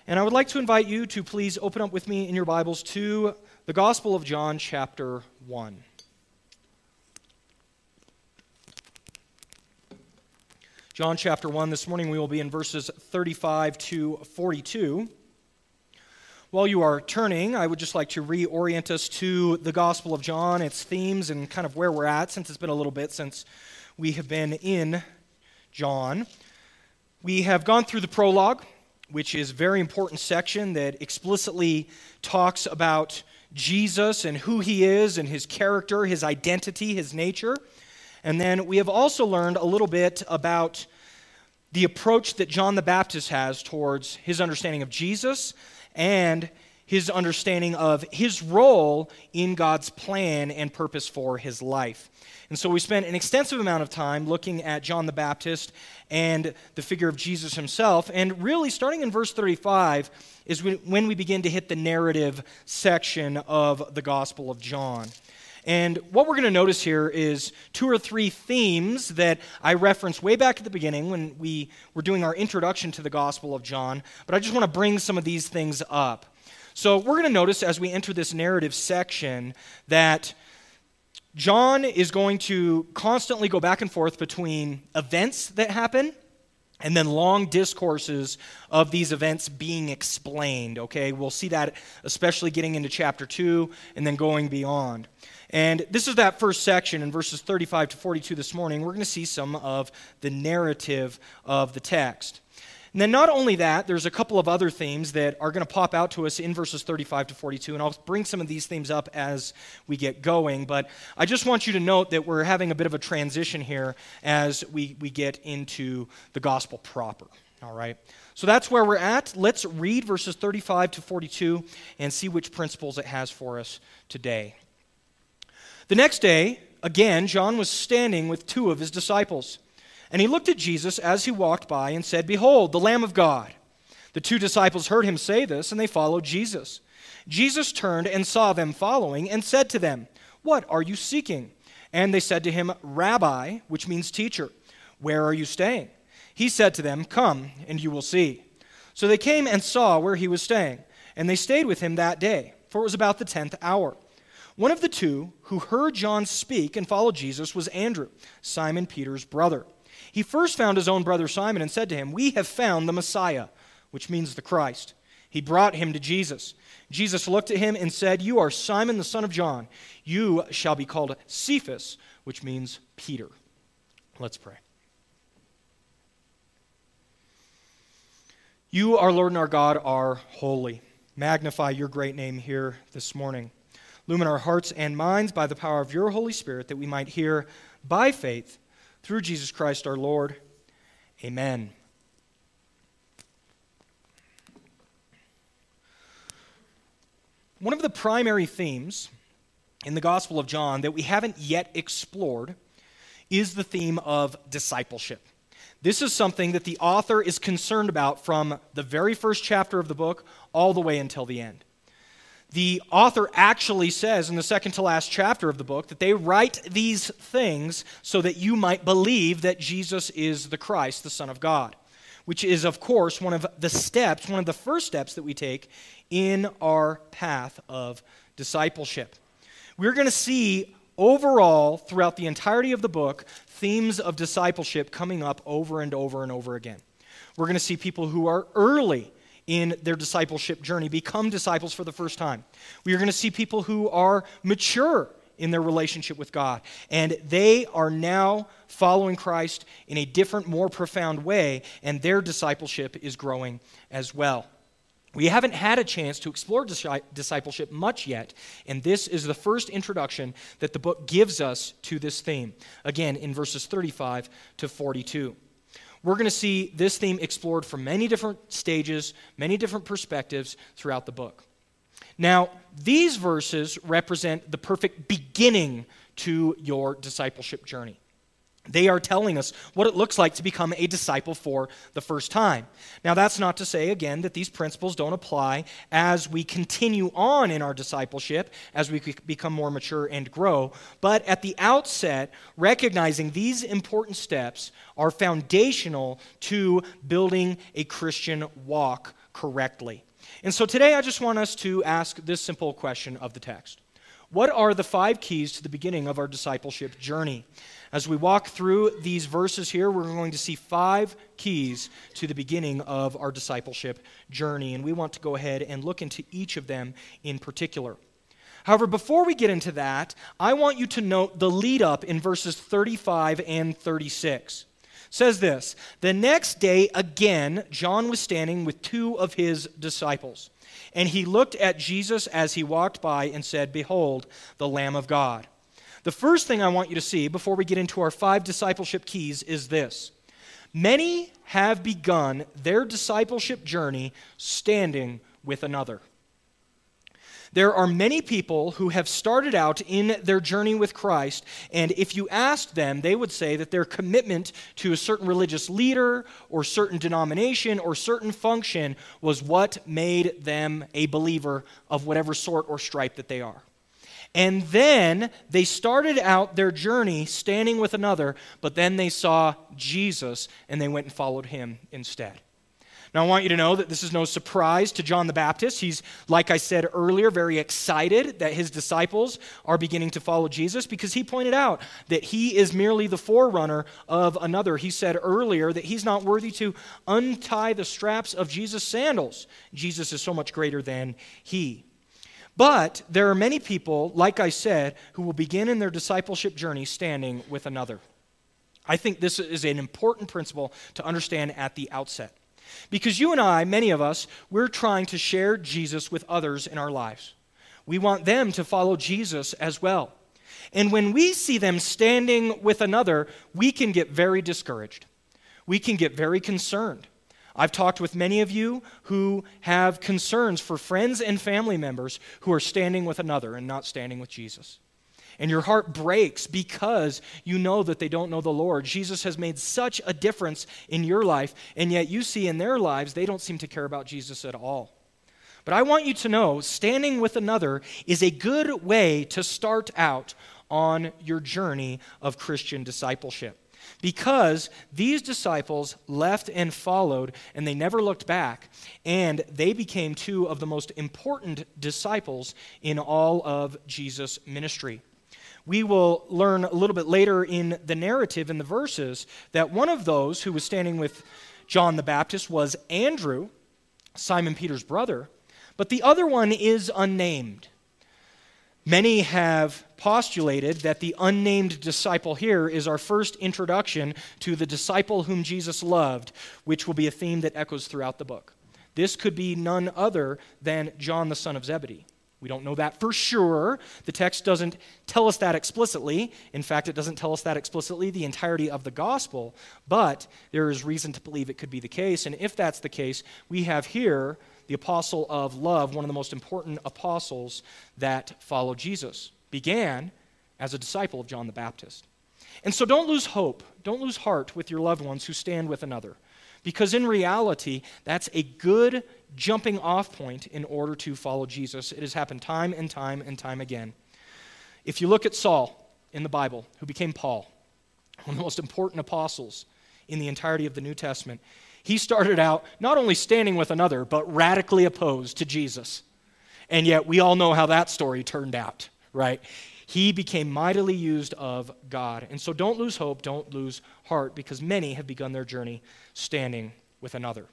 And I would like to invite you to please open up with me in your Bibles to the Gospel of John, chapter 1. John chapter 1, this morning we will be in verses 35 to 42. While you are turning, I would just like to reorient us to the Gospel of John, its themes, and kind of where we're at, since it's been a little bit since we have been in John. We have gone through the prologue, which is a very important section that explicitly talks about Jesus and who he is and his character, his identity, his nature. And then we have also learned a little bit about the approach that John the Baptist has towards his understanding of Jesus and his understanding of his role in God's plan and purpose for his life. And so we spent an extensive amount of time looking at John the Baptist and the figure of Jesus himself. And really, starting in verse 35 is when we begin to hit the narrative section of the Gospel of John. And what we're going to notice here is two or three themes that I referenced way back at the beginning when we were doing our introduction to the Gospel of John. But I just want to bring some of these things up. So we're going to notice as we enter this narrative section that John is going to constantly go back and forth between events that happen and then long discourses of these events being explained, okay? We'll see that especially getting into chapter 2 and then going beyond. And this is that first section in verses 35 to 42 this morning. We're going to see some of the narrative of the text. And then not only that, there's a couple of other themes that are going to pop out to us in verses 35 to 42, and I'll bring some of these themes up as we get going, but I just want you to note that we're having a bit of a transition here as we get into the gospel proper, all right? So that's where we're at. Let's read verses 35 to 42 and see which principles it has for us today. The next day, again, John was standing with two of his disciples. And he looked at Jesus as he walked by and said, "Behold, the Lamb of God." The two disciples heard him say this, and they followed Jesus. Jesus turned and saw them following and said to them, "What are you seeking?" And they said to him, "Rabbi," which means teacher, "where are you staying?" He said to them, "Come, and you will see." So they came and saw where he was staying, and they stayed with him that day, for it was about the 10th hour. One of the two who heard John speak and followed Jesus was Andrew, Simon Peter's brother. He first found his own brother Simon and said to him, "We have found the Messiah," which means the Christ. He brought him to Jesus. Jesus looked at him and said, "You are Simon the son of John. You shall be called Cephas," which means Peter. Let's pray. You, our Lord and our God, are holy. Magnify your great name here this morning. Illumine our hearts and minds by the power of your Holy Spirit that we might hear by faith through Jesus Christ our Lord. Amen. One of the primary themes in the Gospel of John that we haven't yet explored is the theme of discipleship. This is something that the author is concerned about from the very first chapter of the book all the way until the end. The author actually says in the second to last chapter of the book that they write these things so that you might believe that Jesus is the Christ, the Son of God, which is, of course, one of the first steps that we take in our path of discipleship. We're going to see overall, throughout the entirety of the book, themes of discipleship coming up over and over and over again. We're going to see people who are early in their discipleship journey become disciples for the first time. We are going to see people who are mature in their relationship with God, and they are now following Christ in a different, more profound way, and their discipleship is growing as well. We haven't had a chance to explore discipleship much yet, and this is the first introduction that the book gives us to this theme, again in verses 35 to 42. We're going to see this theme explored from many different stages, many different perspectives throughout the book. Now, these verses represent the perfect beginning to your discipleship journey. They are telling us what it looks like to become a disciple for the first time. Now, that's not to say, again, that these principles don't apply as we continue on in our discipleship, as we become more mature and grow. But at the outset, recognizing these important steps are foundational to building a Christian walk correctly. And so today I just want us to ask this simple question of the text. What are the 5 keys to the beginning of our discipleship journey? As we walk through these verses here, we're going to see 5 keys to the beginning of our discipleship journey, and we want to go ahead and look into each of them in particular. However, before we get into that, I want you to note the lead up in verses 35 and 36. It says this, "The next day again, John was standing with 2 of his disciples. And he looked at Jesus as he walked by and said, 'Behold, the Lamb of God.'" The first thing I want you to see before we get into our 5 discipleship keys is this. Many have begun their discipleship journey standing with another. There are many people who have started out in their journey with Christ, and if you asked them, they would say that their commitment to a certain religious leader or certain denomination or certain function was what made them a believer of whatever sort or stripe that they are. And then they started out their journey standing with another, but then they saw Jesus and they went and followed him instead. Now, I want you to know that this is no surprise to John the Baptist. He's, like I said earlier, very excited that his disciples are beginning to follow Jesus because he pointed out that he is merely the forerunner of another. He said earlier that he's not worthy to untie the straps of Jesus' sandals. Jesus is so much greater than he. But there are many people, like I said, who will begin in their discipleship journey standing with another. I think this is an important principle to understand at the outset. Because you and I, many of us, we're trying to share Jesus with others in our lives. We want them to follow Jesus as well. And when we see them standing with another, we can get very discouraged. We can get very concerned. I've talked with many of you who have concerns for friends and family members who are standing with another and not standing with Jesus. And your heart breaks because you know that they don't know the Lord. Jesus has made such a difference in your life, and yet you see in their lives they don't seem to care about Jesus at all. But I want you to know, standing with another is a good way to start out on your journey of Christian discipleship. Because these disciples left and followed, and they never looked back, and they became 2 of the most important disciples in all of Jesus' ministry. We will learn a little bit later in the narrative, in the verses, that one of those who was standing with John the Baptist was Andrew, Simon Peter's brother, but the other one is unnamed. Many have postulated that the unnamed disciple here is our first introduction to the disciple whom Jesus loved, which will be a theme that echoes throughout the book. This could be none other than John the son of Zebedee. We don't know that for sure. The text doesn't tell us that explicitly. In fact, it doesn't tell us that explicitly the entirety of the gospel, but there is reason to believe it could be the case. And if that's the case, we have here the apostle of love, one of the most important apostles that followed Jesus, began as a disciple of John the Baptist. And so don't lose hope, don't lose heart with your loved ones who stand with another, because in reality, that's a good jumping off point in order to follow Jesus. It has happened time and time and time again. If you look at Saul in the Bible, who became Paul, one of the most important apostles in the entirety of the New Testament, he started out not only standing with another, but radically opposed to Jesus. And yet we all know how that story turned out, right? He became mightily used of God. And so don't lose hope, don't lose heart, because many have begun their journey standing with another.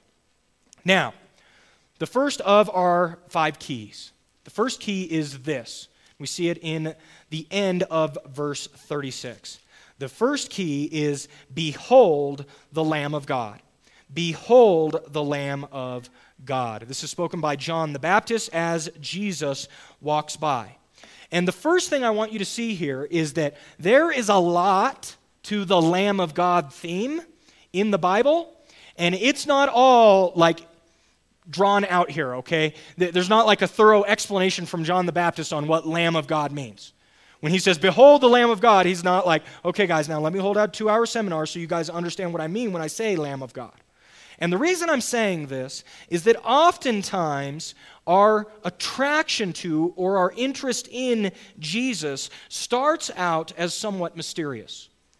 Now, the first of our 5 keys. The first key is this. We see it in the end of verse 36. The first key is, "Behold the Lamb of God." Behold the Lamb of God. This is spoken by John the Baptist as Jesus walks by. And the first thing I want you to see here is that there is a lot to the Lamb of God theme in the Bible, and it's not all like drawn out here, okay? There's not like a thorough explanation from John the Baptist on what Lamb of God means. When he says, "Behold the Lamb of God," he's not like, "Okay, guys, now let me hold out a 2-hour seminar so you guys understand what I mean when I say Lamb of God." And the reason I'm saying this is that oftentimes our attraction to or our interest in Jesus starts out as somewhat mysterious.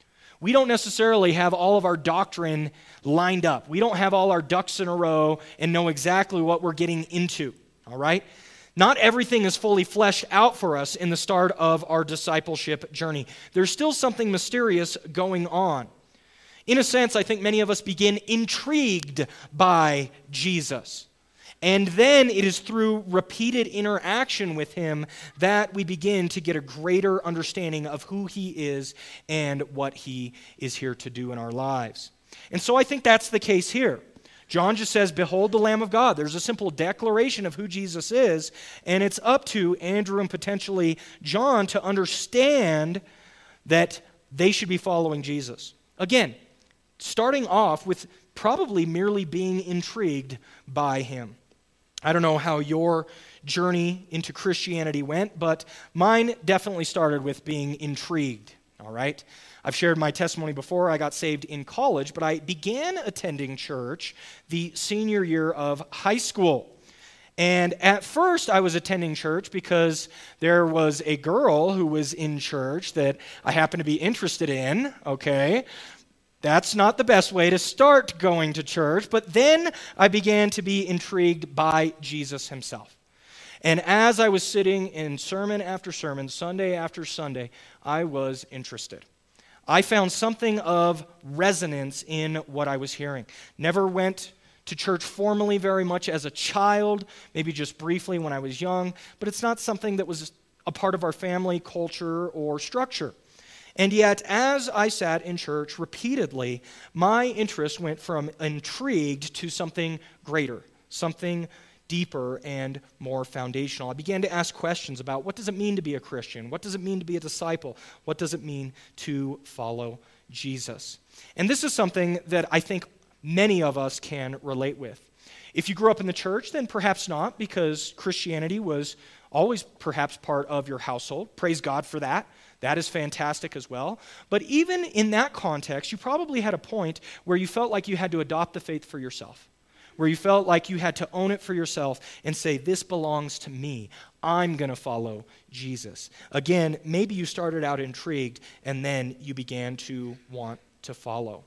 We don't necessarily have all of our doctrine lined up. We don't have all our ducks in a row and know exactly what we're getting into, all right? Not everything is fully fleshed out for us in the start of our discipleship journey. There's still something mysterious going on. In a sense, I think many of us begin intrigued by Jesus. And then it is through repeated interaction with him that we begin to get a greater understanding of who he is and what he is here to do in our lives. And so I think that's the case here. John just says, "Behold the Lamb of God." There's a simple declaration of who Jesus is, and it's up to Andrew and potentially John to understand that they should be following Jesus. Again, starting off with probably merely being intrigued by him. I don't know how your journey into Christianity went, but mine definitely started with being intrigued, all right? I've shared my testimony before. I got saved in college, but I began attending church the senior year of high school. And at first, I was attending church because there was a girl who was in church that I happened to be interested in, okay? That's not the best way to start going to church, but then I began to be intrigued by Jesus himself. And as I was sitting in sermon after sermon, Sunday after Sunday, I was interested. I found something of resonance in what I was hearing. Never went to church formally very much as a child, maybe just briefly when I was young, but it's not something that was a part of our family culture or structure. And yet, as I sat in church repeatedly, my interest went from intrigued to something greater, something deeper and more foundational. I began to ask questions about what does it mean to be a Christian? What does it mean to be a disciple? What does it mean to follow Jesus? And this is something that I think many of us can relate with. If you grew up in the church, then perhaps not, because Christianity was always perhaps part of your household. Praise God for that. That is fantastic as well. But even in that context, you probably had a point where you felt like you had to adopt the faith for yourself, where you felt like you had to own it for yourself and say, this belongs to me. I'm going to follow Jesus. Again, maybe you started out intrigued and then you began to want to follow.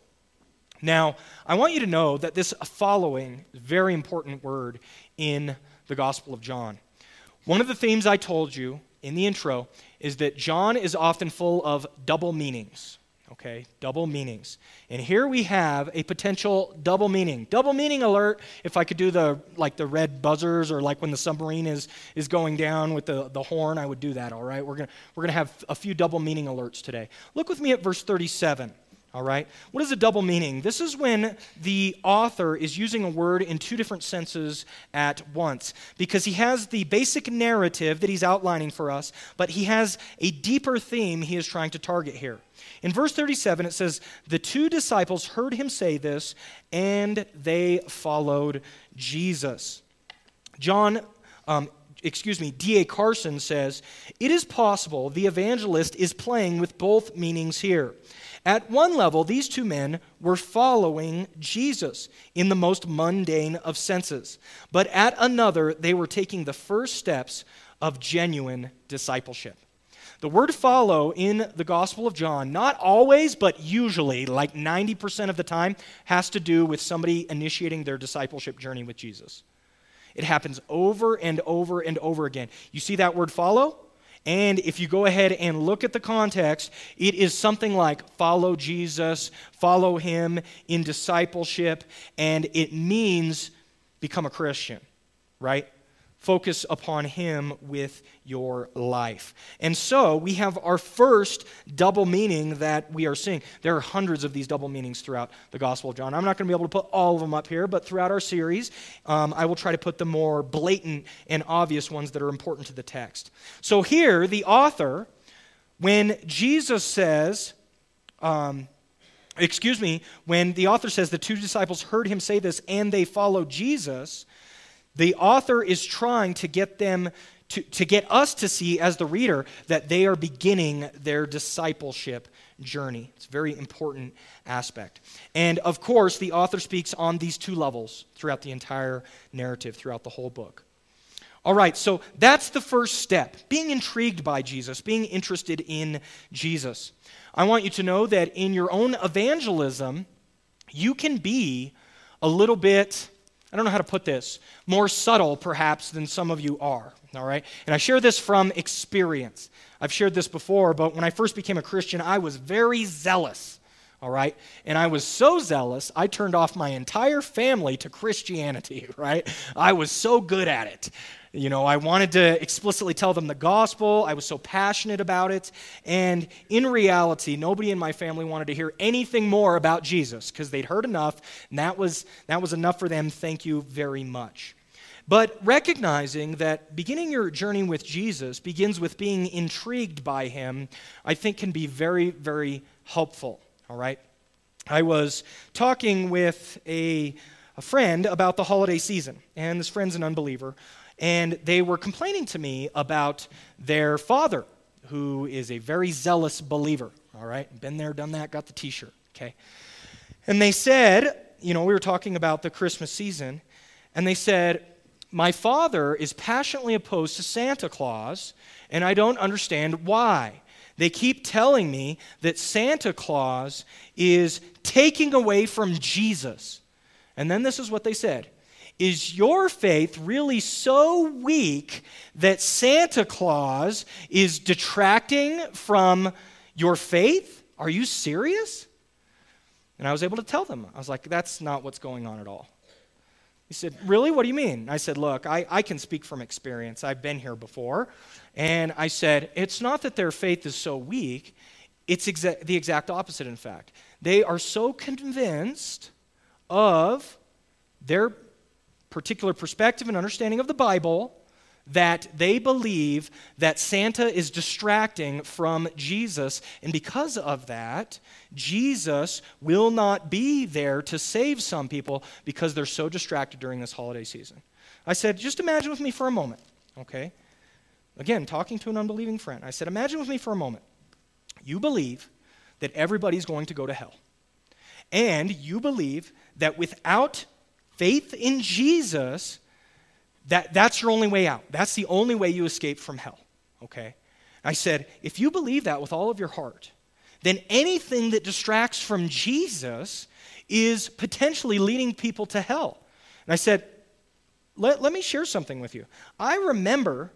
Now, I want you to know that this following is a very important word in the Gospel of John. One of the themes I told you in the intro is that John is often full of double meanings, okay? Double meanings. And here we have a potential double meaning. Double meaning alert, if I could do the red buzzers or like when the submarine is going down with the horn, I would do that, all right? We're gonna have a few double meaning alerts today. Look with me at verse 37. All right? What is a double meaning? This is when the author is using a word in two different senses at once, because he has the basic narrative that he's outlining for us, but he has a deeper theme he is trying to target here. In verse 37, it says, "The two disciples heard him say this, and they followed Jesus." D.A. Carson says, "It is possible the evangelist is playing with both meanings here. At one level, these two men were following Jesus in the most mundane of senses. But at another, they were taking the first steps of genuine discipleship." The word follow in the Gospel of John, not always, but usually, like 90% of the time, has to do with somebody initiating their discipleship journey with Jesus. It happens over and over and over again. You see that word follow? And if you go ahead and look at the context, it is something like follow Jesus, follow him in discipleship, and it means become a Christian, right? Focus upon him with your life. And so we have our first double meaning that we are seeing. There are hundreds of these double meanings throughout the Gospel of John. I'm not going to be able to put all of them up here, but throughout our series, I will try to put the more blatant and obvious ones that are important to the text. So here, the author, when Jesus says, when the author says the two disciples heard him say this and they followed Jesus, the author is trying to get them to get us to see as the reader that they are beginning their discipleship journey. It's a very important aspect. And of course, the author speaks on these two levels throughout the entire narrative, throughout the whole book. All right, so that's the first step, being intrigued by Jesus, being interested in Jesus. I want you to know that in your own evangelism, you can be a little bit, I don't know how to put this, more subtle perhaps than some of you are, all right? And I share this from experience. I've shared this before, but when I first became a Christian, I was very zealous, all right? And I was so zealous, I turned off my entire family to Christianity, right? I was so good at it. You know, I wanted to explicitly tell them the gospel. I was so passionate about it. And in reality, nobody in my family wanted to hear anything more about Jesus because they'd heard enough, and that was enough for them. Thank you very much. But recognizing that beginning your journey with Jesus begins with being intrigued by him, I think can be very, very helpful, all right? I was talking with a friend about the holiday season, and this friend's an unbeliever. And they were complaining to me about their father, who is a very zealous believer, all right? Been there, done that, got the t-shirt, okay? And they said, we were talking about the Christmas season, and they said, my father is passionately opposed to Santa Claus, and I don't understand why. They keep telling me that Santa Claus is taking away from Jesus. And then this is what they said. Is your faith really so weak that Santa Claus is detracting from your faith? Are you serious? And I was able to tell them. I was like, that's not what's going on at all. He said, really? What do you mean? I said, look, I can speak from experience. I've been here before. And I said, it's not that their faith is so weak. It's the exact opposite, in fact. They are so convinced of their particular perspective and understanding of the Bible that they believe that Santa is distracting from Jesus, and because of that, Jesus will not be there to save some people because they're so distracted during this holiday season. I said, just imagine with me for a moment, okay? Again, talking to an unbelieving friend. I said, imagine with me for a moment. You believe that everybody's going to go to hell, and you believe that without faith in Jesus, that's your only way out. That's the only way you escape from hell, okay? I said, if you believe that with all of your heart, then anything that distracts from Jesus is potentially leading people to hell. And I said, let me share something with you. I remember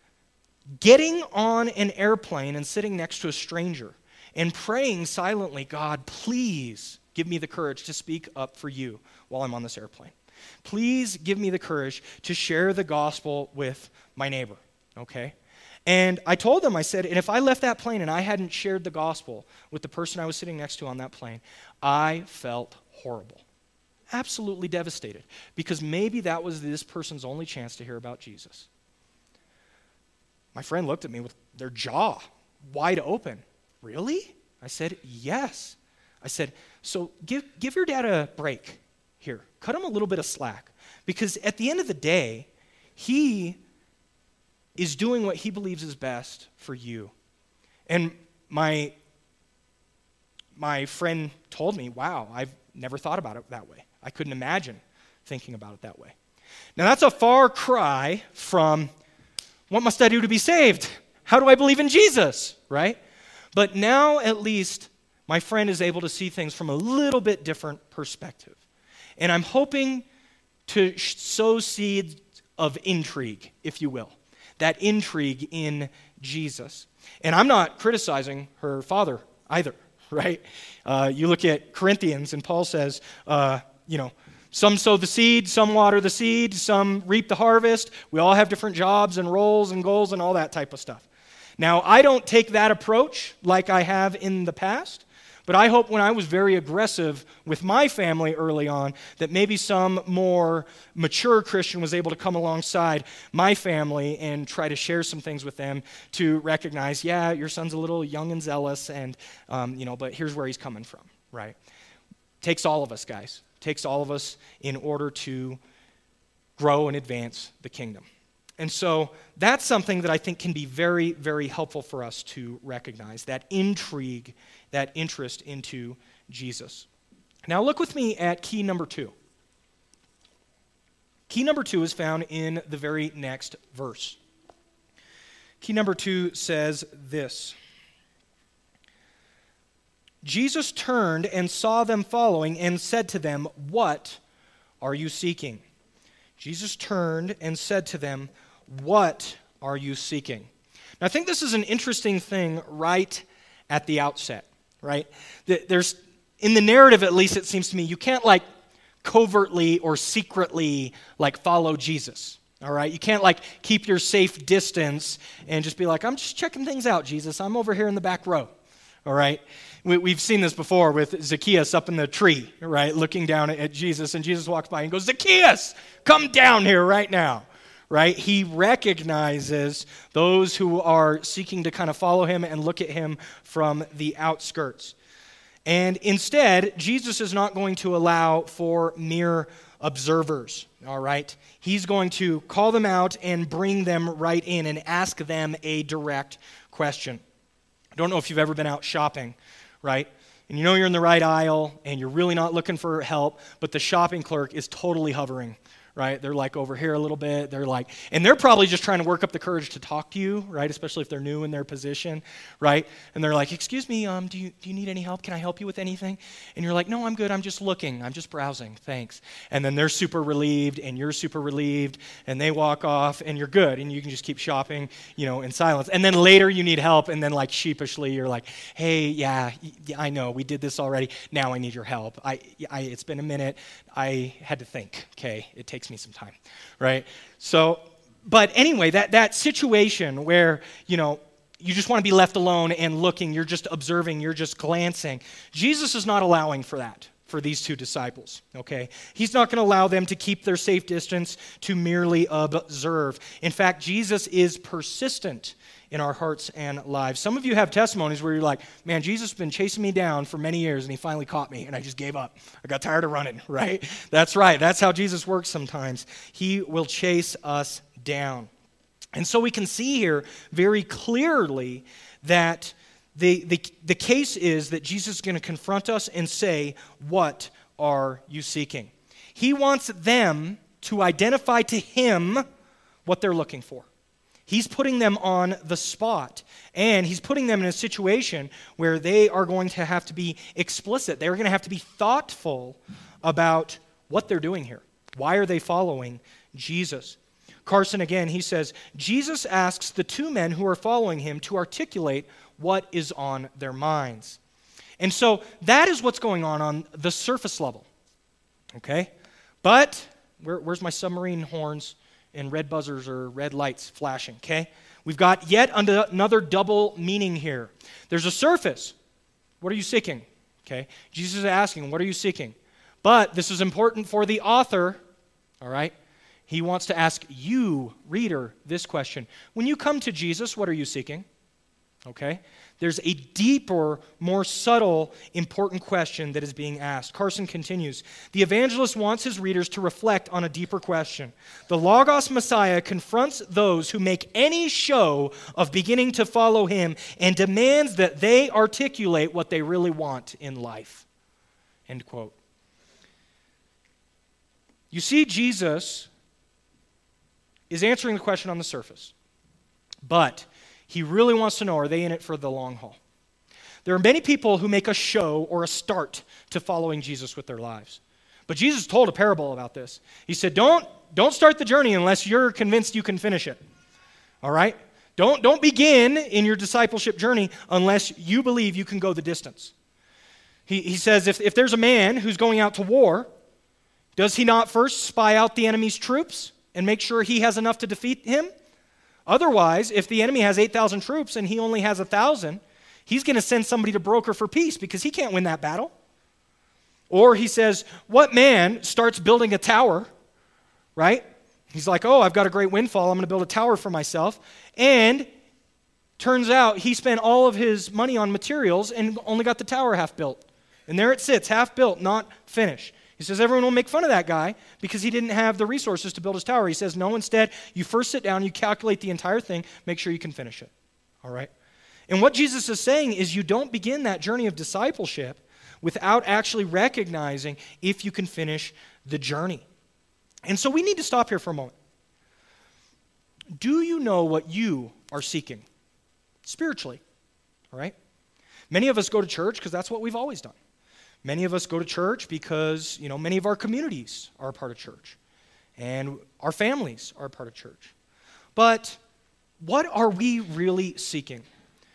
getting on an airplane and sitting next to a stranger and praying silently, God, please give me the courage to speak up for you while I'm on this airplane. Please give me the courage to share the gospel with my neighbor, okay? And I told them, I said, and if I left that plane and I hadn't shared the gospel with the person I was sitting next to on that plane, I felt horrible, absolutely devastated, because maybe that was this person's only chance to hear about Jesus. My friend looked at me with their jaw wide open. Really? I said, yes. I said, so give your dad a break here. Cut him a little bit of slack. Because at the end of the day, he is doing what he believes is best for you. And my friend told me, wow, I've never thought about it that way. I couldn't imagine thinking about it that way. Now that's a far cry from, what must I do to be saved? How do I believe in Jesus, right? But now at least my friend is able to see things from a little bit different perspective. And I'm hoping to sow seeds of intrigue, if you will. That intrigue in Jesus. And I'm not criticizing her father either, right? You look at Corinthians, and Paul says, some sow the seed, some water the seed, some reap the harvest. We all have different jobs and roles and goals and all that type of stuff. Now, I don't take that approach like I have in the past, but I hope when I was very aggressive with my family early on, that maybe some more mature Christian was able to come alongside my family and try to share some things with them to recognize, yeah, your son's a little young and zealous, and but here's where he's coming from, right? Takes all of us, guys. Takes all of us in order to grow and advance the kingdom. And so that's something that I think can be very, very helpful for us to recognize, that intrigue, that interest into Jesus. Now look with me at key number 2. Key number 2 is found in the very next verse. Key number 2 says this. Jesus turned and saw them following and said to them, "What are you seeking?" Jesus turned and said to them, "What are you seeking?" Now, I think this is an interesting thing right at the outset, right? There's, in the narrative at least, it seems to me, you can't like covertly or secretly like follow Jesus, all right? You can't like keep your safe distance and just be like, "I'm just checking things out, Jesus. I'm over here in the back row," all right? We've seen this before with Zacchaeus up in the tree, right, looking down at Jesus, and Jesus walks by and goes, "Zacchaeus, come down here right now," right? He recognizes those who are seeking to kind of follow him and look at him from the outskirts. And instead, Jesus is not going to allow for mere observers, all right? He's going to call them out and bring them right in and ask them a direct question. I don't know if you've ever been out shopping, right? And you know you're in the right aisle and you're really not looking for help, but the shopping clerk is totally hovering, right? They're like over here a little bit. And they're probably just trying to work up the courage to talk to you, right? Especially if they're new in their position, right? And they're like, "Excuse me, do you need any help? Can I help you with anything?" And you're like, "No, I'm good. I'm just looking. I'm just browsing. Thanks." And then they're super relieved and you're super relieved and they walk off and you're good and you can just keep shopping, in silence. And then later you need help and then like sheepishly you're like, "Hey, yeah, I know. We did this already. Now I need your help. It's been a minute. I had to think, okay? It takes me some time," right? So, but anyway, that situation where, you just want to be left alone and looking, you're just observing, you're just glancing, Jesus is not allowing for that for these two disciples, okay? He's not going to allow them to keep their safe distance to merely observe. In fact, Jesus is persistent in our hearts and lives. Some of you have testimonies where you're like, "Man, Jesus has been chasing me down for many years and he finally caught me and I just gave up. I got tired of running," right? That's right. That's how Jesus works sometimes. He will chase us down. And so we can see here very clearly that the case is that Jesus is going to confront us and say, "What are you seeking?" He wants them to identify to him what they're looking for. He's putting them on the spot, and he's putting them in a situation where they are going to have to be explicit. They're going to have to be thoughtful about what they're doing here. Why are they following Jesus? Carson, again, he says, Jesus asks the two men who are following him to articulate what is on their minds. And so that is what's going on the surface level, okay? But where's my submarine horns and red buzzers or red lights flashing, okay? We've got yet another double meaning here. There's a surface. What are you seeking? Okay? Jesus is asking, what are you seeking? But this is important for the author, all right? He wants to ask you, reader, this question. When you come to Jesus, what are you seeking? Okay? There's a deeper, more subtle, important question that is being asked. Carson continues, the evangelist wants his readers to reflect on a deeper question. The Logos Messiah confronts those who make any show of beginning to follow him and demands that they articulate what they really want in life. End quote. You see, Jesus is answering the question on the surface, but he really wants to know, are they in it for the long haul? There are many people who make a show or a start to following Jesus with their lives. But Jesus told a parable about this. He said, don't start the journey unless you're convinced you can finish it. All right? Don't begin in your discipleship journey unless you believe you can go the distance. He says, if there's a man who's going out to war, does he not first spy out the enemy's troops and make sure he has enough to defeat him? Otherwise, if the enemy has 8,000 troops and he only has 1,000, he's going to send somebody to broker for peace because he can't win that battle. Or he says, what man starts building a tower, right? He's like, oh, I've got a great windfall. I'm going to build a tower for myself. And turns out he spent all of his money on materials and only got the tower half built. And there it sits, half built, not finished. He says everyone will make fun of that guy because he didn't have the resources to build his tower. He says, no, instead, you first sit down, you calculate the entire thing, make sure you can finish it. All right? And what Jesus is saying is you don't begin that journey of discipleship without actually recognizing if you can finish the journey. And so we need to stop here for a moment. Do you know what you are seeking spiritually? All right? Many of us go to church because that's what we've always done. Many of us go to church because, many of our communities are a part of church. And our families are a part of church. But what are we really seeking?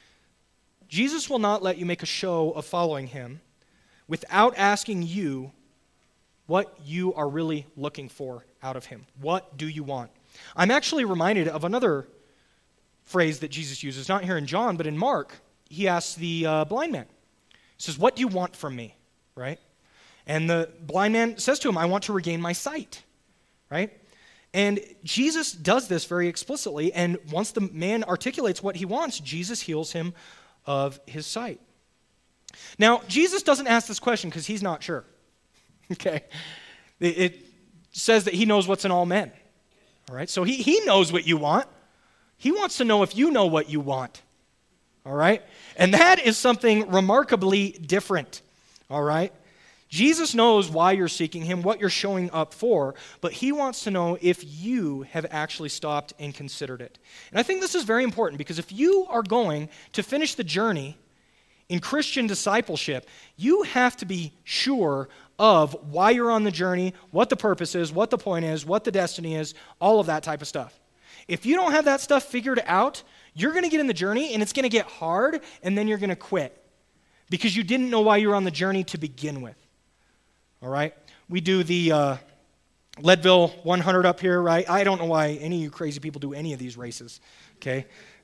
Jesus will not let you make a show of following him without asking you what you are really looking for out of him. What do you want? I'm actually reminded of another phrase that Jesus uses, not here in John, but in Mark. He asks the blind man. He says, "What do you want from me?" Right? And the blind man says to him, "I want to regain my sight." Right? And Jesus does this very explicitly, and once the man articulates what he wants, Jesus heals him of his sight. Now, Jesus doesn't ask this question because he's not sure. Okay? It says that he knows what's in all men. All right? So he knows what you want. He wants to know if you know what you want. All right? And that is something remarkably different. All right? Jesus knows why you're seeking him, what you're showing up for, but he wants to know if you have actually stopped and considered it. And I think this is very important because if you are going to finish the journey in Christian discipleship, you have to be sure of why you're on the journey, what the purpose is, what the point is, what the destiny is, all of that type of stuff. If you don't have that stuff figured out, you're going to get in the journey and it's going to get hard and then you're going to quit because you didn't know why you were on the journey to begin with. All right? We do the Leadville 100 up here, right? I don't know why any of you crazy people do any of these races, okay?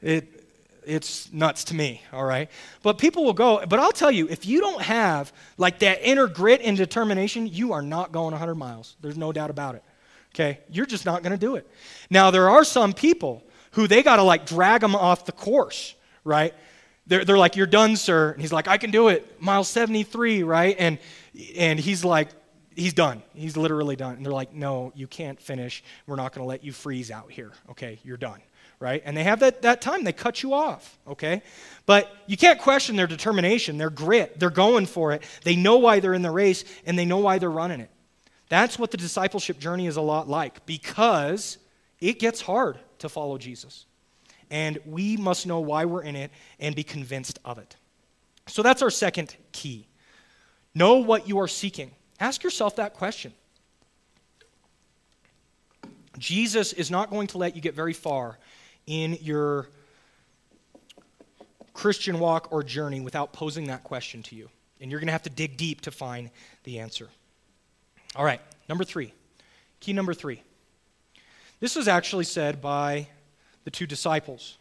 It's nuts to me, all right? But people will go, but I'll tell you, if you don't have like that inner grit and determination, you are not going 100 miles. There's no doubt about it, okay? You're just not going to do it. Now, there are some people who they got to like drag them off the course, right? They're like, "You're done, sir." And he's like, "I can do it. Mile 73, right?" And he's like, he's done. He's literally done. And they're like, "No, you can't finish. We're not going to let you freeze out here. Okay, you're done." Right? And they have that time. They cut you off. Okay? But you can't question their determination, their grit. They're going for it. They know why they're in the race, and they know why they're running it. That's what the discipleship journey is a lot like because it gets hard to follow Jesus. And we must know why we're in it and be convinced of it. So that's our second key. Know what you are seeking. Ask yourself that question. Jesus is not going to let you get very far in your Christian walk or journey without posing that question to you. And you're going to have to dig deep to find the answer. All right, number 3. Key number 3. This was actually said by the 2 disciples.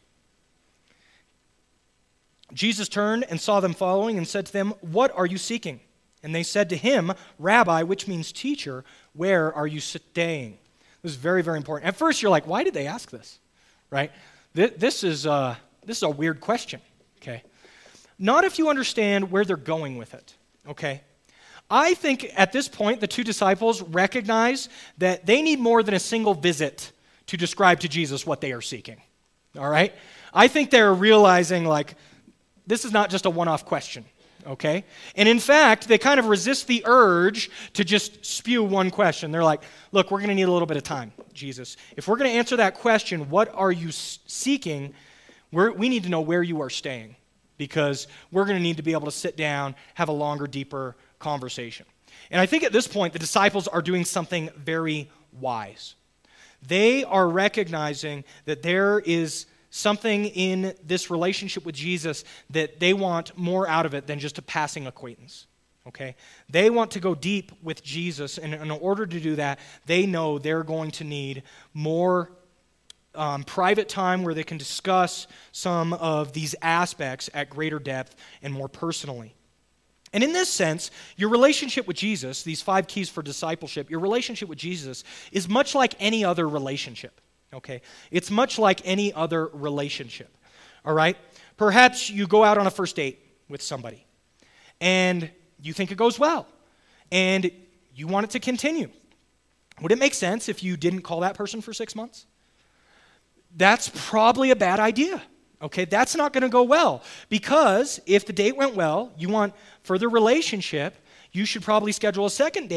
Jesus turned and saw them following and said to them, "What are you seeking?" And they said to him, "Rabbi," which means teacher, "where are you staying?" This is very, very important. At first, you're like, why did they ask this? Right? This is a weird question. Okay? Not if you understand where they're going with it. Okay? I think at this point, the 2 disciples recognize that they need more than a single visit to describe to Jesus what they are seeking. All right? I think they're realizing, like, this is not just a one-off question. Okay? And in fact, they kind of resist the urge to just spew one question. They're like, "Look, we're going to need a little bit of time, Jesus. If we're going to answer that question, what are you seeking? We need to know where you are staying because we're going to need to be able to sit down, have a longer, deeper conversation." And I think at this point, the disciples are doing something very wise. They are recognizing that there is something in this relationship with Jesus that they want more out of it than just a passing acquaintance, okay? They want to go deep with Jesus, and in order to do that, they know they're going to need more private time where they can discuss some of these aspects at greater depth and more personally. And in this sense, your relationship with Jesus, these 5 keys for discipleship, your relationship with Jesus is much like any other relationship. Okay, it's much like any other relationship, all right? Perhaps you go out on a first date with somebody, and you think it goes well, and you want it to continue. Would it make sense if you didn't call that person for 6 months? That's probably a bad idea, okay? That's not going to go well, because if the date went well, you want further relationship, you should probably schedule a second date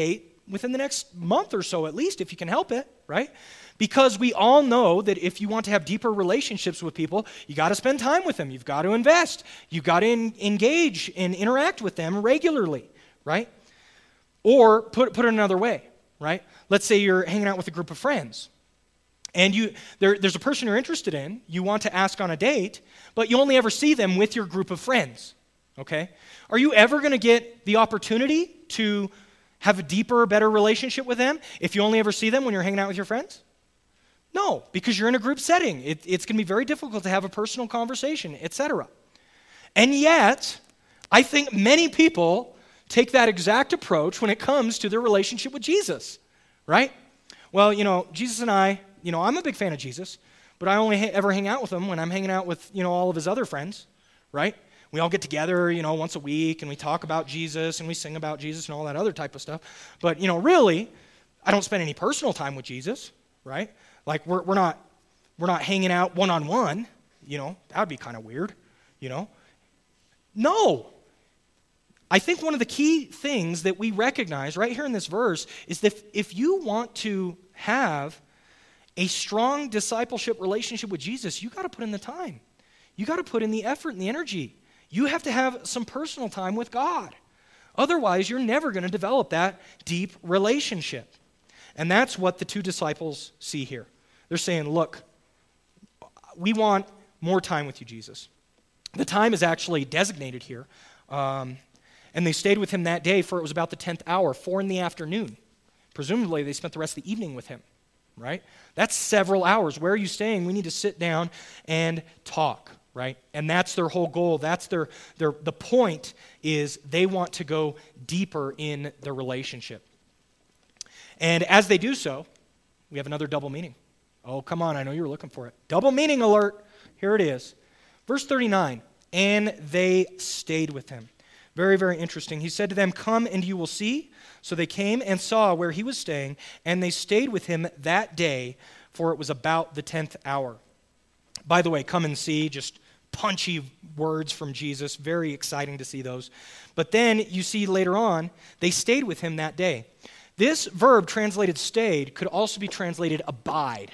within the next month or so, at least, if you can help it, right? Because we all know that if you want to have deeper relationships with people, you got to spend time with them. You've got to invest. You've got to engage and interact with them regularly, right? Or put it another way, right? Let's say you're hanging out with a group of friends, and there's a person you're interested in, you want to ask on a date, but you only ever see them with your group of friends, okay? Are you ever going to get the opportunity to have a deeper, better relationship with them if you only ever see them when you're hanging out with your friends? No, because you're in a group setting. It's going to be very difficult to have a personal conversation, etc. And yet, I think many people take that exact approach when it comes to their relationship with Jesus, right? Well, Jesus and I'm a big fan of Jesus, but I only ever hang out with him when I'm hanging out with, all of his other friends, right? We all get together, once a week, and we talk about Jesus, and we sing about Jesus, and all that other type of stuff. But, really, I don't spend any personal time with Jesus, right? Like, we're not hanging out one-on-one, that would be kind of weird, No. I think one of the key things that we recognize right here in this verse is that if you want to have a strong discipleship relationship with Jesus, you got to put in the time. You got to put in the effort and the energy. You have to have some personal time with God. Otherwise, you're never going to develop that deep relationship. And that's what the two disciples see here. They're saying, look, we want more time with you, Jesus. The time is actually designated here. And they stayed with him that day, for it was about the 10th hour, 4 p.m. Presumably, they spent the rest of the evening with him, right? That's several hours. Where are you staying? We need to sit down and talk, right? And that's their whole goal. That's the point is they want to go deeper in the relationship. And as they do so, we have another double meaning. Oh, come on, I know you were looking for it. Double meaning alert. Here it is. Verse 39, and they stayed with him. Very, very interesting. He said to them, come and you will see. So they came and saw where he was staying, and they stayed with him that day, for it was about the 10th hour. By the way, come and see, just punchy words from Jesus. Very exciting to see those. But then you see later on, they stayed with him that day. This verb translated stayed could also be translated abide.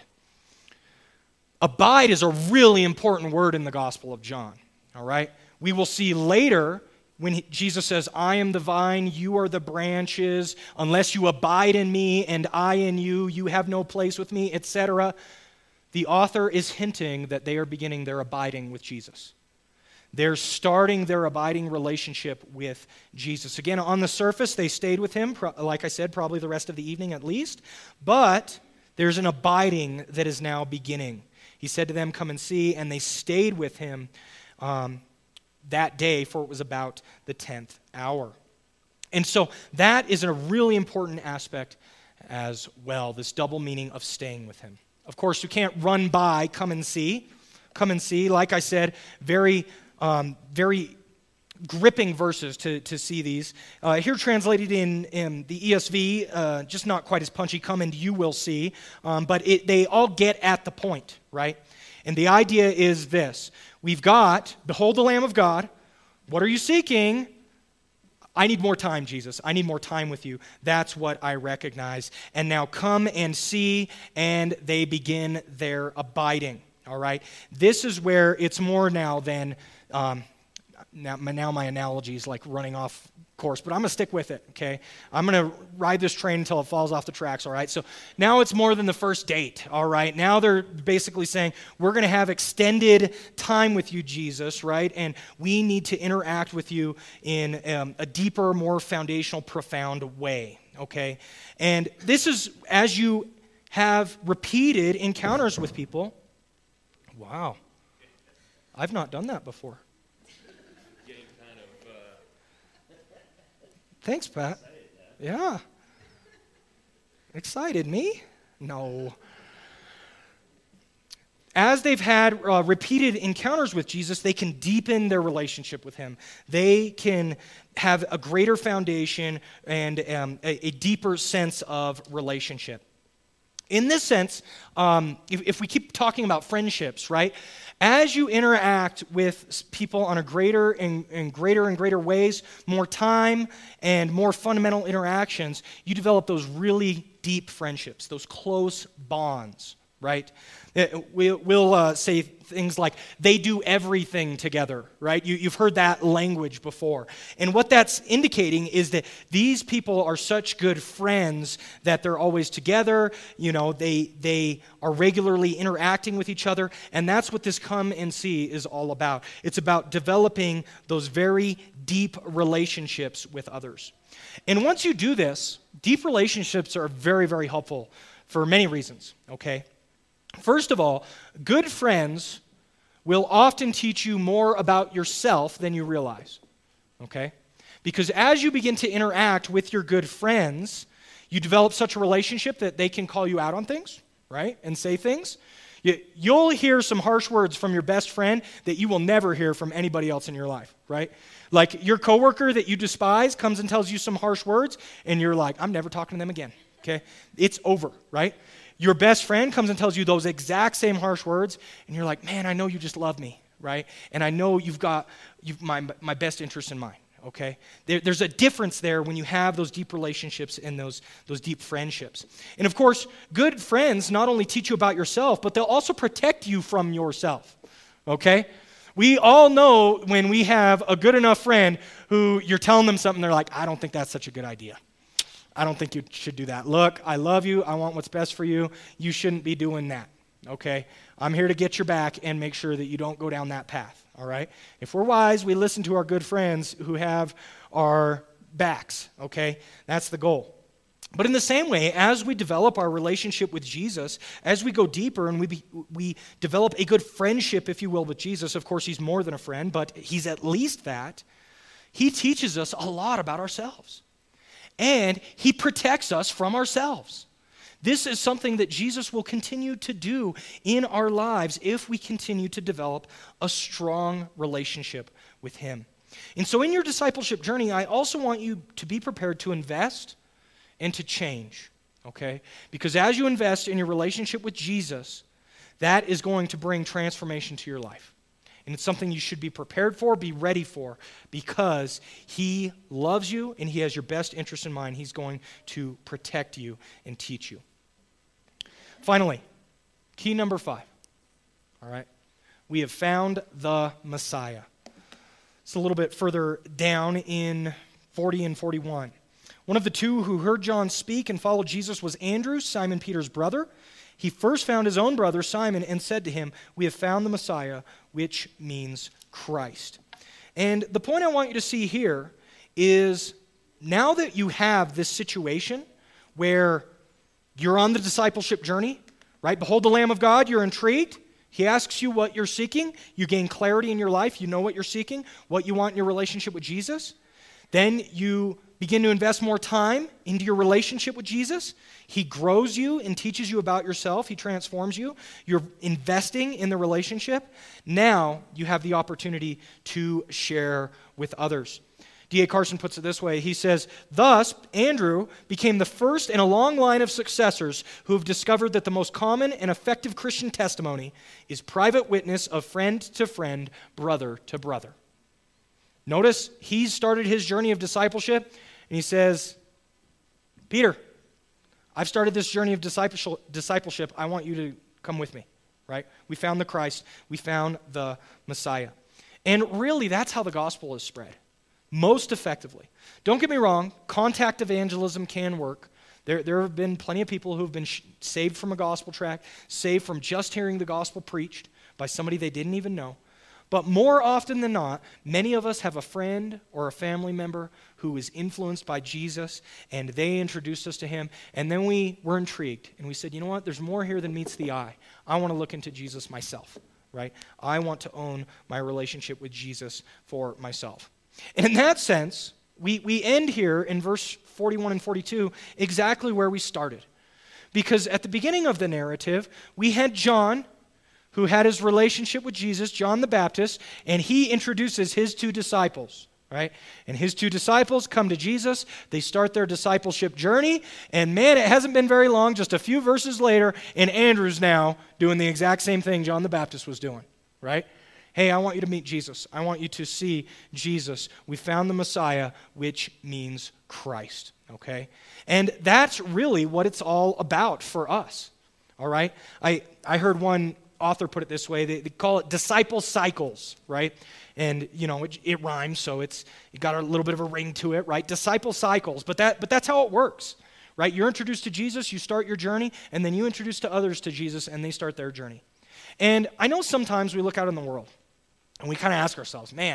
Abide is a really important word in the Gospel of John, all right? We will see later when Jesus says, I am the vine, you are the branches, unless you abide in me and I in you, you have no place with me, etc. The author is hinting that they are beginning their abiding with Jesus. They're starting their abiding relationship with Jesus. Again, on the surface, they stayed with him, like I said, probably the rest of the evening at least, but there's an abiding that is now beginning. He said to them, come and see, and they stayed with him that day, for it was about the 10th hour. And so that is a really important aspect as well, this double meaning of staying with him. Of course, you can't run by, come and see. Come and see, like I said, very gripping verses to see these. Here translated in the ESV, just not quite as punchy, come and you will see, but they all get at the point, right? And the idea is this. We've got, behold the Lamb of God. What are you seeking? I need more time, Jesus. I need more time with you. That's what I recognize. And now come and see, and they begin their abiding, all right? This is where it's more now than, now my analogy is like running off course, but I'm going to stick with it, okay? I'm going to ride this train until it falls off the tracks, all right? So now it's more than the first date, all right? Now they're basically saying, we're going to have extended time with you, Jesus, right? And we need to interact with you in a deeper, more foundational, profound way, okay? And this is as you have repeated encounters with people. Wow. I've not done that before. Thanks, Pat. Yeah. Excited, me? No. As they've had repeated encounters with Jesus, they can deepen their relationship with him. They can have a greater foundation and a deeper sense of relationship. In this sense, if we keep talking about friendships, right? As you interact with people on a greater and greater ways, more time and more fundamental interactions, you develop those really deep friendships, those close bonds, right? We'll say things like, they do everything together, right? You've heard that language before. And what that's indicating is that these people are such good friends that they're always together, they are regularly interacting with each other, and that's what this come and see is all about. It's about developing those very deep relationships with others. And once you do this, deep relationships are very, very helpful for many reasons, okay? First of all, good friends will often teach you more about yourself than you realize, okay? Because as you begin to interact with your good friends, you develop such a relationship that they can call you out on things, right, and say things. You'll hear some harsh words from your best friend that you will never hear from anybody else in your life, right? Like your coworker that you despise comes and tells you some harsh words, and you're like, I'm never talking to them again, okay? It's over, right? Your best friend comes and tells you those exact same harsh words, and you're like, man, I know you just love me, right? And I know you've got my best interest in mind, okay? There's a difference there when you have those deep relationships and those deep friendships. And of course, good friends not only teach you about yourself, but they'll also protect you from yourself, okay? We all know when we have a good enough friend who you're telling them something, they're like, I don't think that's such a good idea. I don't think you should do that. Look, I love you. I want what's best for you. You shouldn't be doing that, okay? I'm here to get your back and make sure that you don't go down that path, all right? If we're wise, we listen to our good friends who have our backs, okay? That's the goal. But in the same way, as we develop our relationship with Jesus, as we go deeper and we develop a good friendship, if you will, with Jesus, of course, he's more than a friend, but he's at least that, he teaches us a lot about ourselves. And he protects us from ourselves. This is something that Jesus will continue to do in our lives if we continue to develop a strong relationship with him. And so in your discipleship journey, I also want you to be prepared to invest and to change, okay? Because as you invest in your relationship with Jesus, that is going to bring transformation to your life. And it's something you should be prepared for, be ready for, because he loves you and he has your best interest in mind. He's going to protect you and teach you. Finally, key number 5, all right? We have found the Messiah. It's a little bit further down in 40 and 41. One of the two who heard John speak and followed Jesus was Andrew, Simon Peter's brother. He first found his own brother Simon and said to him, we have found the Messiah, which means Christ. And the point I want you to see here is now that you have this situation where you're on the discipleship journey, right? Behold the Lamb of God, you're intrigued. He asks you what you're seeking. You gain clarity in your life. You know what you're seeking, what you want in your relationship with Jesus. Then you begin to invest more time into your relationship with Jesus. He grows you and teaches you about yourself. He transforms you. You're investing in the relationship. Now you have the opportunity to share with others. D.A. Carson puts it this way. He says, thus, Andrew became the first in a long line of successors who have discovered that the most common and effective Christian testimony is private witness of friend to friend, brother to brother. Notice he's started his journey of discipleship, and he says, Peter, I've started this journey of discipleship. I want you to come with me, right? We found the Christ. We found the Messiah. And really, that's how the gospel is spread, most effectively. Don't get me wrong, contact evangelism can work. There have been plenty of people who have been saved from a gospel tract, saved from just hearing the gospel preached by somebody they didn't even know. But more often than not, many of us have a friend or a family member who is influenced by Jesus, and they introduced us to him, and then we were intrigued, and we said, you know what, there's more here than meets the eye. I want to look into Jesus myself, right? I want to own my relationship with Jesus for myself. And in that sense, we end here in verse 41 and 42 exactly where we started. Because at the beginning of the narrative, we had John, who had his relationship with Jesus, John the Baptist, and he introduces his two disciples, right? And his two disciples come to Jesus. They start their discipleship journey. And man, it hasn't been very long, just a few verses later, and Andrew's now doing the exact same thing John the Baptist was doing, right? Hey, I want you to meet Jesus. I want you to see Jesus. We found the Messiah, which means Christ, okay? And that's really what it's all about for us, all right? I heard one author put it this way. They call it disciple cycles, right? And, you know, it rhymes, so it got a little bit of a ring to it, right? Disciple cycles, but that's how it works, right? You're introduced to Jesus, you start your journey, and then you introduce to others to Jesus, and they start their journey. And I know sometimes we look out in the world, and we kind of ask ourselves, man,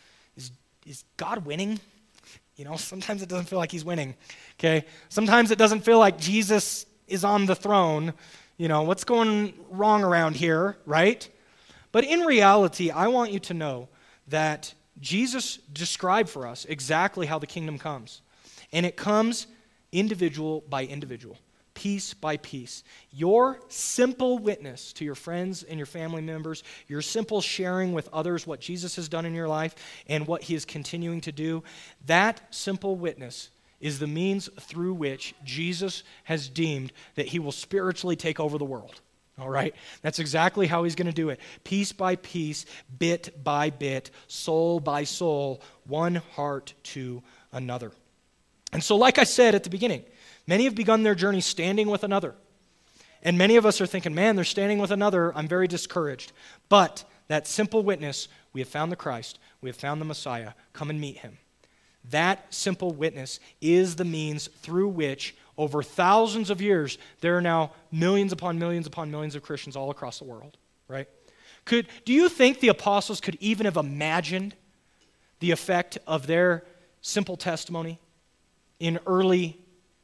is God winning? You know, sometimes it doesn't feel like he's winning, okay? Sometimes it doesn't feel like Jesus is on the throne. You know, what's going wrong around here, right? But in reality, I want you to know that Jesus described for us exactly how the kingdom comes. And it comes individual by individual, piece by piece. Your simple witness to your friends and your family members, your simple sharing with others what Jesus has done in your life and what he is continuing to do, that simple witness is the means through which Jesus has deemed that he will spiritually take over the world. All right? That's exactly how he's going to do it. Piece by piece, bit by bit, soul by soul, one heart to another. And so, like I said at the beginning, many have begun their journey standing with another. And many of us are thinking, man, they're standing with another. I'm very discouraged. But that simple witness, we have found the Christ. We have found the Messiah. Come and meet him. That simple witness is the means through which, over thousands of years, there are now millions upon millions upon millions of Christians all across the world, right? Do you think the apostles could even have imagined the effect of their simple testimony in early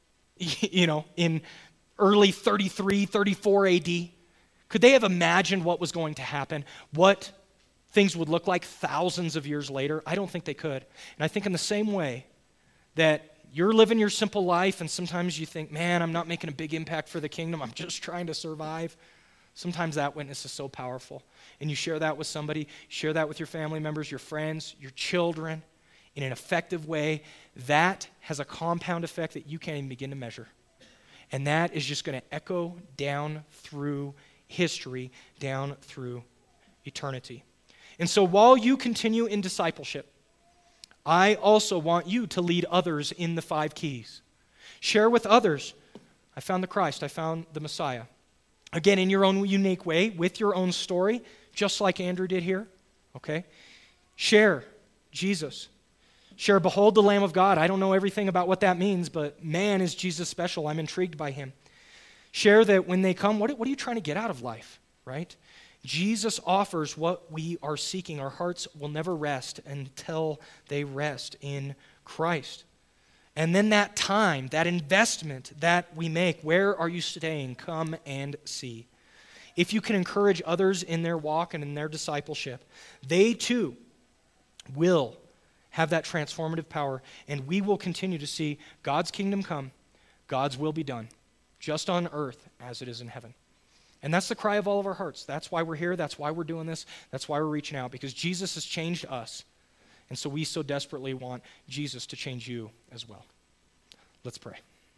33, 34 AD? Could they have imagined what was going to happen? What things would look like thousands of years later? I don't think they could. And I think in the same way that you're living your simple life and sometimes you think, man, I'm not making a big impact for the kingdom. I'm just trying to survive. Sometimes that witness is so powerful. And you share that with somebody, share that with your family members, your friends, your children in an effective way. That has a compound effect that you can't even begin to measure. And that is just going to echo down through history, down through eternity. And so while you continue in discipleship, I also want you to lead others in the 5 keys. Share with others, I found the Christ, I found the Messiah. Again, in your own unique way, with your own story, just like Andrew did here, okay? Share Jesus. Share, behold the Lamb of God. I don't know everything about what that means, but man, is Jesus special. I'm intrigued by him. Share that when they come, what are you trying to get out of life, right? Jesus offers what we are seeking. Our hearts will never rest until they rest in Christ. And then that time, that investment that we make, where are you staying? Come and see. If you can encourage others in their walk and in their discipleship, they too will have that transformative power, and we will continue to see God's kingdom come, God's will be done, just on earth as it is in heaven. And that's the cry of all of our hearts. That's why we're here. That's why we're doing this. That's why we're reaching out, because Jesus has changed us. And so we so desperately want Jesus to change you as well. Let's pray.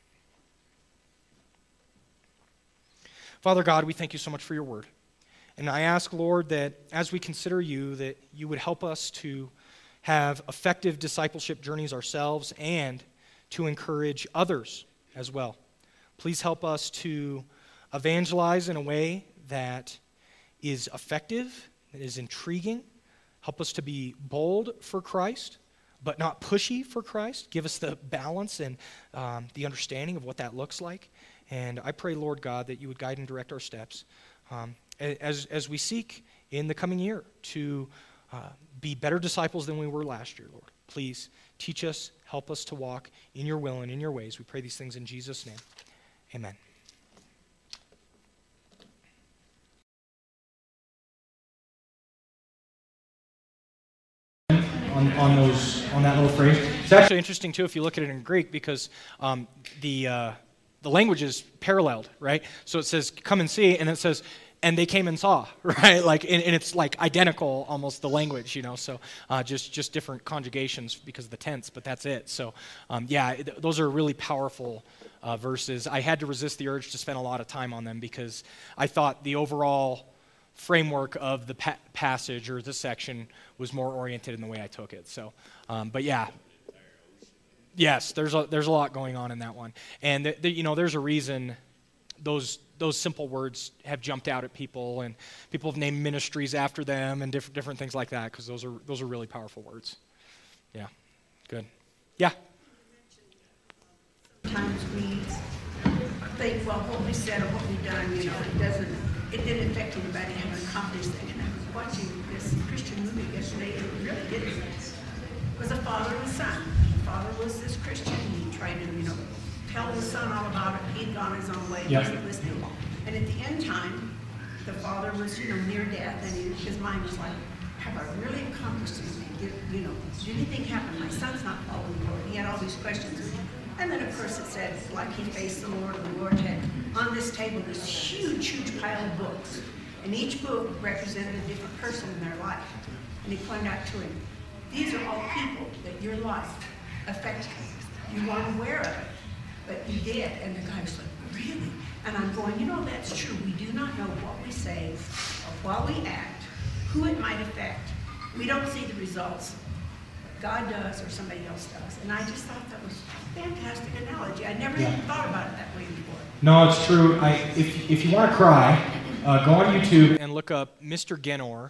Father God, we thank you so much for your word. And I ask, Lord, that as we consider you, that you would help us to have effective discipleship journeys ourselves and to encourage others as well. Please help us to evangelize in a way that is effective, that is intriguing. Help us to be bold for Christ, but not pushy for Christ. Give us the balance and the understanding of what that looks like. And I pray, Lord God, that you would guide and direct our steps as we seek in the coming year to be better disciples than we were last year, Lord. Please teach us, help us to walk in your will and in your ways. We pray these things in Jesus' name. Amen. On that little phrase. It's actually interesting too if you look at it in Greek, because the language is paralleled, right? So it says come and see, and it says and they came and saw, right? Like, and it's like identical, almost the language, so just different conjugations because of the tense, but that's it. So, those are really powerful verses. I had to resist the urge to spend a lot of time on them because I thought the overall framework of the passage or the section was more oriented in the way I took it. So, but yeah. Yes, there's a lot going on in that one, and there's a reason those simple words have jumped out at people, and people have named ministries after them and different things like that because those are really powerful words. Yeah, good. Yeah. Sometimes we think, well, what we said or what we've done, it didn't affect anybody having accomplished thing. And I was watching this Christian movie yesterday, and it really didn't. It was a father and a son. The father was this Christian. He tried to, tell his son all about it. He'd gone his own way. He wasn't listening. And at the end time, the father was, near death, and his mind was like, have I really accomplished anything? Did anything happen? My son's not following the Lord. He had all these questions. And then, of course, it said, like he faced the Lord, and the Lord had on this table this huge, huge pile of books. And each book represented a different person in their life. And he pointed out to him, these are all people that your life affected. You weren't aware of it, but you did. And the guy was like, really? And I'm going, that's true. We do not know what we say or while we act, who it might affect. We don't see the results. God does or somebody else does. And I just thought that was a fantastic analogy. I never even thought about it that way before. No, it's true. If you want to cry, go on YouTube and look up Mr. Genor,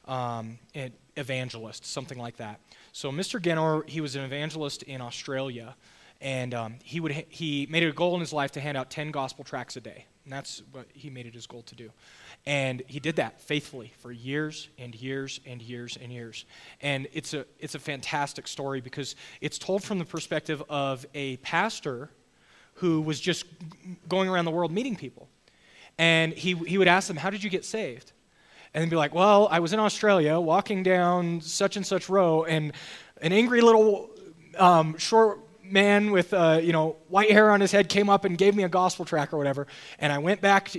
evangelist, something like that. So Mr. Genor, he was an evangelist in Australia, and he made it a goal in his life to hand out 10 gospel tracts a day. And that's what he made it his goal to do. And he did that faithfully for years and years and years and years. And it's a fantastic story because it's told from the perspective of a pastor who was just going around the world meeting people. And he would ask them, how did you get saved? And they'd be like, well, I was in Australia walking down such and such row, and an angry little short man with white hair on his head came up and gave me a gospel tract or whatever, and I went back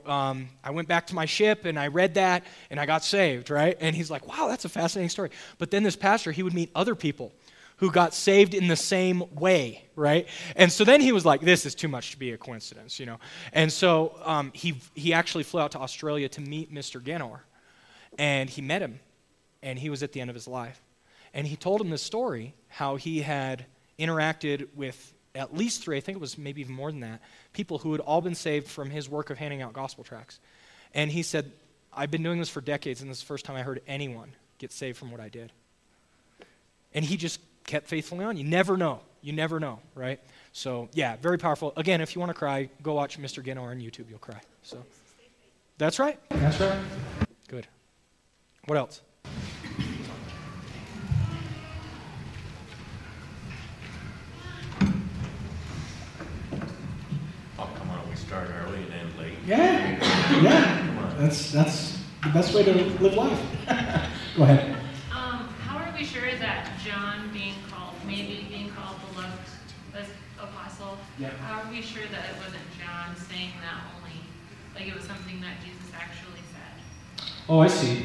to my ship and I read that and I got saved, right? And he's like, wow, that's a fascinating story. But then this pastor, he would meet other people who got saved in the same way, right? And so then he was like, this is too much to be a coincidence, And so he actually flew out to Australia to meet Mr. Genor, and he met him, and he was at the end of his life. And he told him this story, how he had interacted with at least 3, I think it was maybe even more than that, people who had all been saved from his work of handing out gospel tracts. And he said, I've been doing this for decades, and this is the first time I heard anyone get saved from what I did. And he just kept faithfully on. You never know, right? So, yeah, very powerful. Again, if you want to cry, go watch Mr. Genor on YouTube. You'll cry. So, that's right. Good. What else? Start early and end late. Yeah. That's the best way to live life. Go ahead. How are we sure that John being called beloved as apostle? Yeah. How are we sure that it wasn't John saying that only, like it was something that Jesus actually said? Oh, I see.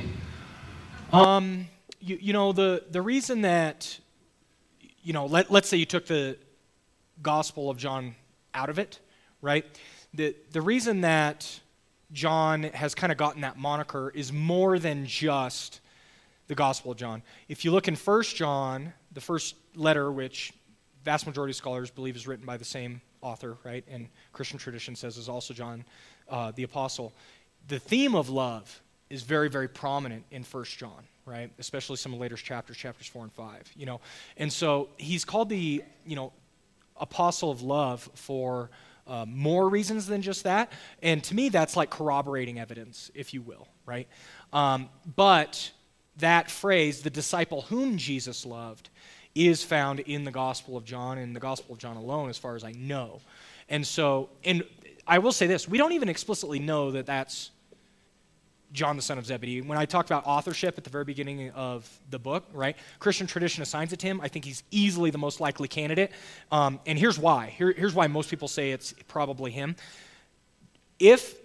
The reason that let's say you took the Gospel of John out of it, right? The reason that John has kind of gotten that moniker is more than just the Gospel of John. If you look in 1 John, the first letter, which vast majority of scholars believe is written by the same author, right, and Christian tradition says is also John the Apostle, the theme of love is very, very prominent in 1 John, right, especially some of the later chapters 4 and 5, And so he's called the, apostle of love for more reasons than just that. And to me, that's like corroborating evidence, if you will, right? But that phrase, the disciple whom Jesus loved, is found in the Gospel of John, and the Gospel of John alone, as far as I know. And so, and I will say this, we don't even explicitly know that that's John the son of Zebedee. When I talked about authorship at the very beginning of the book, right, Christian tradition assigns it to him. I think he's easily the most likely candidate. And here's why. Here's why most people say it's probably him. If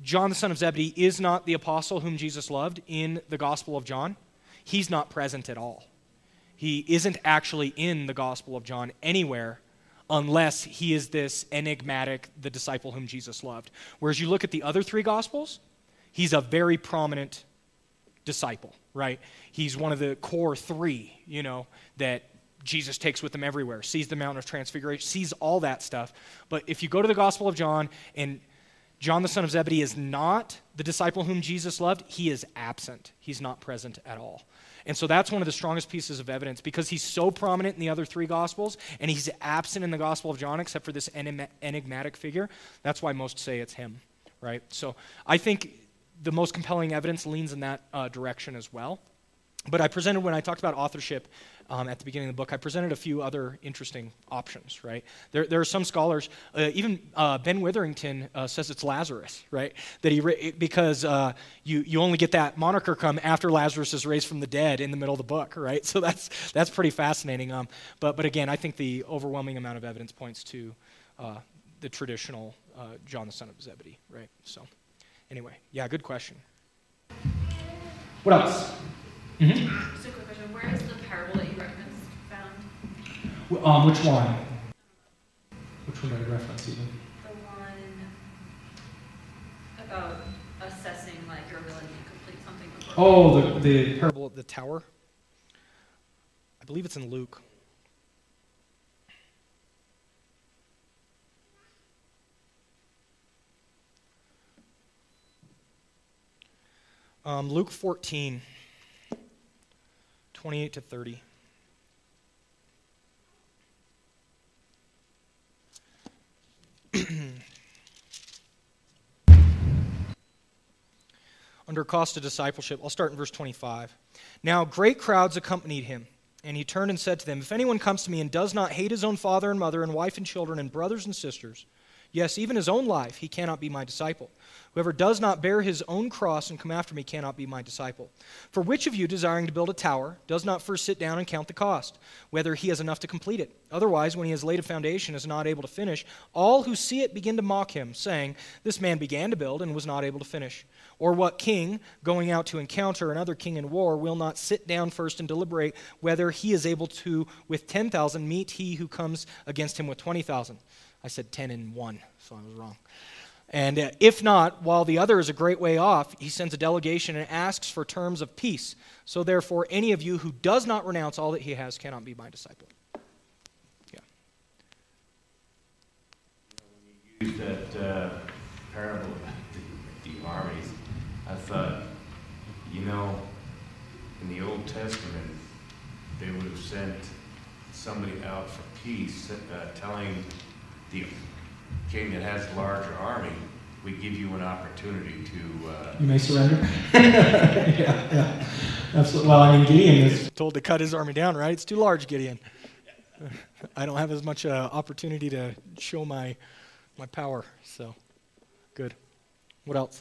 John the son of Zebedee is not the apostle whom Jesus loved in the Gospel of John, he's not present at all. He isn't actually in the Gospel of John anywhere unless he is this enigmatic, the disciple whom Jesus loved. Whereas you look at the other three Gospels, he's a very prominent disciple, right? He's one of the core three, that Jesus takes with him everywhere, sees the Mountain of Transfiguration, sees all that stuff. But if you go to the Gospel of John, and John the son of Zebedee is not the disciple whom Jesus loved, he is absent. He's not present at all. And so that's one of the strongest pieces of evidence, because he's so prominent in the other three Gospels, and he's absent in the Gospel of John except for this enigmatic figure. That's why most say it's him, right? So I think the most compelling evidence leans in that direction as well. But when I talked about authorship at the beginning of the book, I presented a few other interesting options, right? There are some scholars, even Ben Witherington says it's Lazarus, right? Because you only get that moniker come after Lazarus is raised from the dead in the middle of the book, right? So that's pretty fascinating. But again, I think the overwhelming amount of evidence points to the traditional John the son of Zebedee, right? So anyway, yeah, good question. What else? Mm-hmm. Just a quick question. Where is the parable that you referenced found? Which one? Which one did I reference even? The one about assessing your ability to complete something before. Oh, the parable of the tower? I believe it's in Luke. Luke 14. 28 to 30. Under cost of discipleship, I'll start in verse 25. Now great crowds accompanied him, and he turned and said to them, if anyone comes to me and does not hate his own father and mother and wife and children and brothers and sisters, yes, even his own life, he cannot be my disciple. Whoever does not bear his own cross and come after me cannot be my disciple. For which of you, desiring to build a tower, does not first sit down and count the cost, whether he has enough to complete it? Otherwise, when he has laid a foundation and is not able to finish, all who see it begin to mock him, saying, this man began to build and was not able to finish. Or what king, going out to encounter another king in war, will not sit down first and deliberate whether he is able to, with 10,000, meet he who comes against him with 20,000? I said 10 and 1, so I was wrong. And if not, while the other is a great way off, he sends a delegation and asks for terms of peace. So therefore, any of you who does not renounce all that he has cannot be my disciple. Yeah. When you used that parable about the armies, I thought, in the Old Testament, they would have sent somebody out for peace, telling the king that has a larger army, we give you an opportunity to... You may surrender? yeah, absolutely. Well, Gideon is told to cut his army down, right? It's too large, Gideon. I don't have as much opportunity to show my power, so good. What else?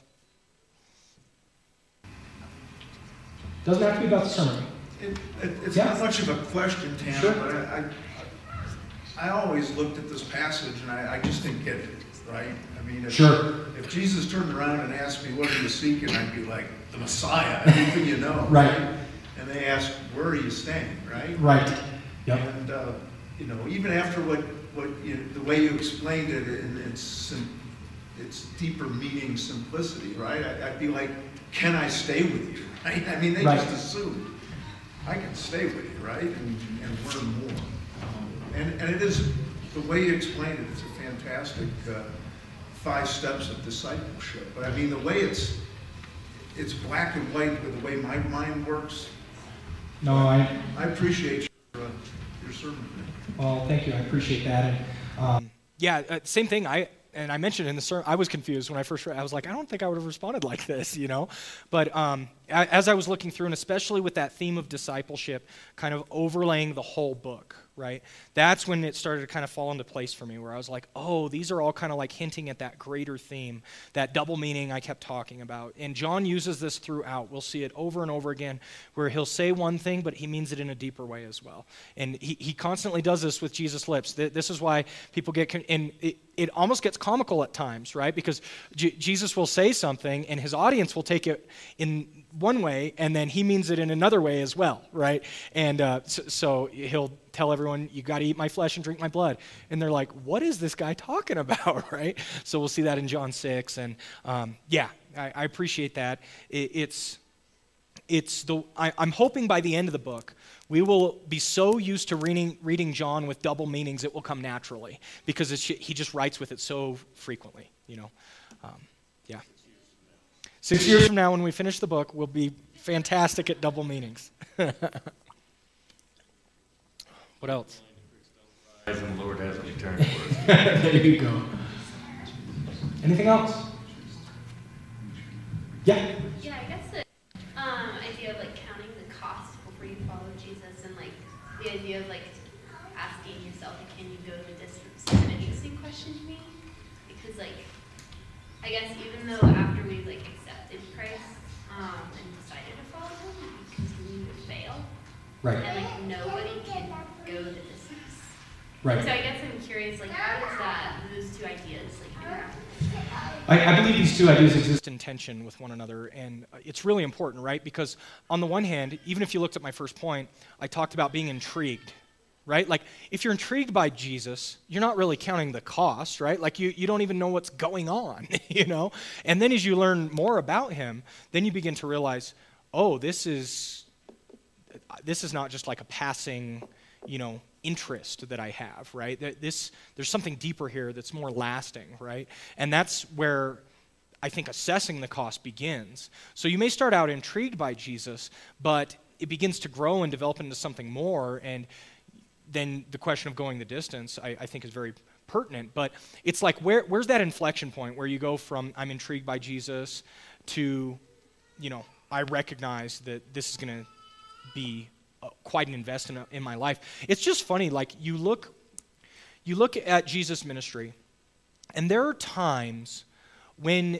Doesn't have to be about the sermon. It's not much of a question, Tam, sure. But I always looked at this passage and I just didn't get it, right? If Jesus turned around and asked me, what are you seeking? I'd be like, the Messiah, everything you know. Right. And they asked, where are you staying, right? Right. Yep. And, even after the way you explained it in its deeper meaning, simplicity, right? I'd be like, can I stay with you, right? They just assume I can stay with you, right? And learn more. And it is, the way you explained it, it's a fantastic 5 steps of discipleship. But the way it's black and white with the way my mind works. No, I appreciate your sermon. Well, thank you. I appreciate that. And same thing. I mentioned in the sermon, I was confused when I first read. I was like, I don't think I would have responded like this, But as I was looking through, and especially with that theme of discipleship kind of overlaying the whole book, right? That's when it started to kind of fall into place for me, where I was like, oh, these are all kind of like hinting at that greater theme, that double meaning I kept talking about. And John uses this throughout. We'll see it over and over again, where he'll say one thing, but he means it in a deeper way as well. And he constantly does this with Jesus' lips. This is why people get, and it almost gets comical at times, right? Because Jesus will say something, and his audience will take it in one way, and then he means it in another way as well, right? And so he'll tell everyone, you got to eat my flesh and drink my blood. And they're like, what is this guy talking about, right? So we'll see that in John 6. And I appreciate that. I'm hoping by the end of the book, we will be so used to reading John with double meanings, it will come naturally, because he just writes with it so frequently, you know. 6 years from now, when we finish the book, we'll be fantastic at double meanings. What else? And the Lord hasn't returned for us. There you go. Anything else? Yeah. Yeah, I guess the idea of like counting the cost before you follow Jesus, and like the idea of like asking yourself, can you go the distance? It's an interesting question to me, because like I guess even though after we've like accepted Christ and decided to follow him, we continue to fail. Right. And like nobody can go the distance. Right. So I guess I'm curious, like how does those two ideas like interact? I believe these two ideas exist in tension with one another, and it's really important, right? Because on the one hand, even if you looked at my first point, I talked about being intrigued, right? Like, if you're intrigued by Jesus, you're not really counting the cost, right? Like, you don't even know what's going on, you know? And then as you learn more about him, then you begin to realize, oh, this is not just like a passing, you know, interest that I have, right? There's something deeper here that's more lasting, right? And that's where I think assessing the cost begins. So you may start out intrigued by Jesus, but it begins to grow and develop into something more, and then the question of going the distance, I think, is very pertinent. But it's like, where's that inflection point where you go from I'm intrigued by Jesus to, you know, I recognize that this is going to be quite an investment in my life. It's just funny, like you look at Jesus' ministry, and there are times when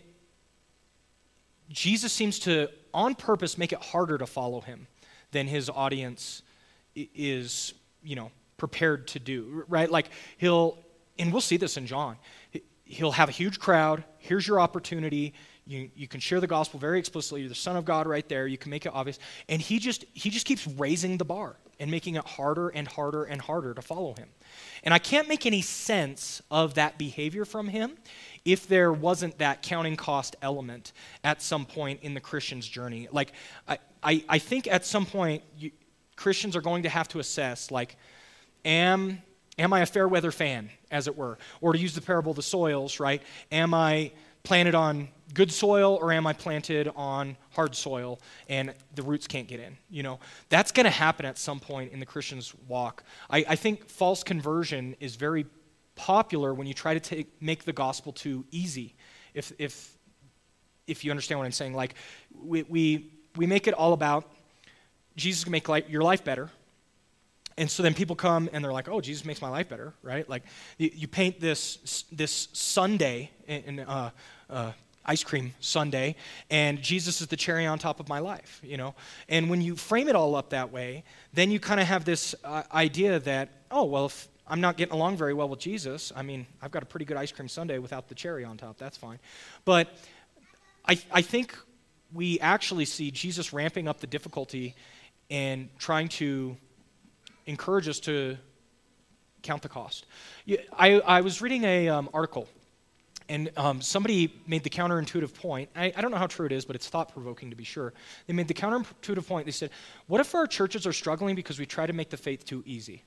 Jesus seems to, on purpose, make it harder to follow him than his audience is, you know, prepared to do, right? Like and we'll see this in John, he'll have a huge crowd, here's your opportunity, you can share the gospel very explicitly, you're the Son of God right there, you can make it obvious, and he just keeps raising the bar and making it harder and harder and harder to follow him. And I can't make any sense of that behavior from him if there wasn't that counting cost element at some point in the Christian's journey. Like, I think at some point, Christians are going to have to assess, like, am I a fair weather fan, as it were? Or to use the parable of the soils, right? Am I planted on good soil, or am I planted on hard soil and the roots can't get in? You know, that's going to happen at some point in the Christian's walk. I think false conversion is very popular when you try to make the gospel too easy. If you understand what I'm saying, like we make it all about Jesus can make your life better. And so then people come and they're like, oh, Jesus makes my life better, right? Like you paint this sundae in ice cream sundae, and Jesus is the cherry on top of my life, you know? And when you frame it all up that way, then you kind of have this idea that, oh, well, if I'm not getting along very well with Jesus, I mean, I've got a pretty good ice cream sundae without the cherry on top, that's fine. But I think we actually see Jesus ramping up the difficulty and trying to encourage us to count the cost. I was reading a article, and somebody made the counterintuitive point. I don't know how true it is, but it's thought-provoking to be sure. They made the counterintuitive point. They said, what if our churches are struggling because we try to make the faith too easy?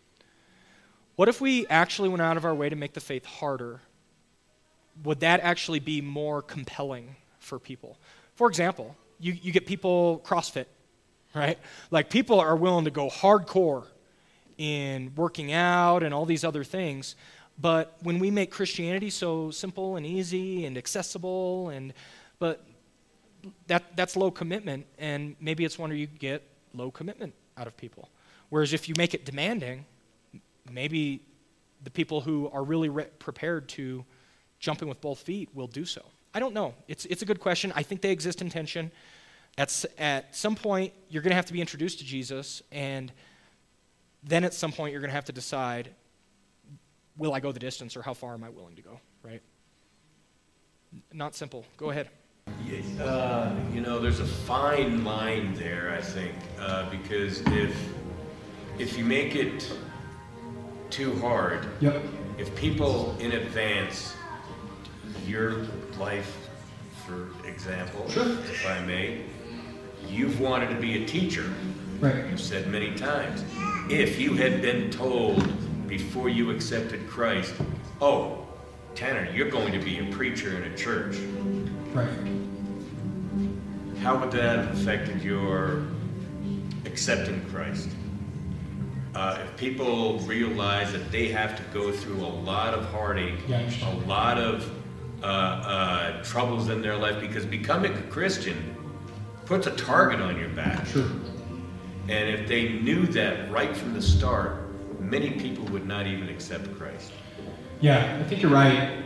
What if we actually went out of our way to make the faith harder? Would that actually be more compelling for people? For example, you get people CrossFit, right? Like, people are willing to go hardcore in working out and all these other things, but when we make Christianity so simple and easy and accessible, but that's low commitment, and maybe it's one where you get low commitment out of people. Whereas if you make it demanding, maybe the people who are really prepared to jump in with both feet will do so. I don't know. It's a good question. I think they exist in tension. At some point, you're going to have to be introduced to Jesus, and then at some point, you're going to have to decide, will I go the distance, or how far am I willing to go, right? Not simple. Go ahead. There's a fine line there, I think, because if you make it too hard, Yep. if people in advance, your life, for example, Sure. if I may, you've wanted to be a teacher. Right. You've said many times. If you had been told before you accepted Christ, oh, Tanner, you're going to be a preacher in a church, Right. how would that have affected your accepting Christ? If people realize that they have to go through a lot of heartache, a lot of troubles in their life, because becoming a Christian puts a target on your back. Sure. And if they knew that right from the start, many people would not even accept Christ. Yeah, I think you're right.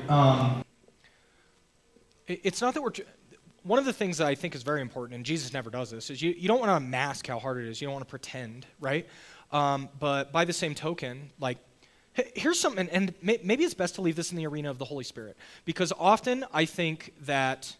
It's not that one of the things that I think is very important, and Jesus never does this, is you don't want to mask how hard it is. You don't want to pretend, right? But by the same token, like, here's something, and maybe it's best to leave this in the arena of the Holy Spirit, because often I think that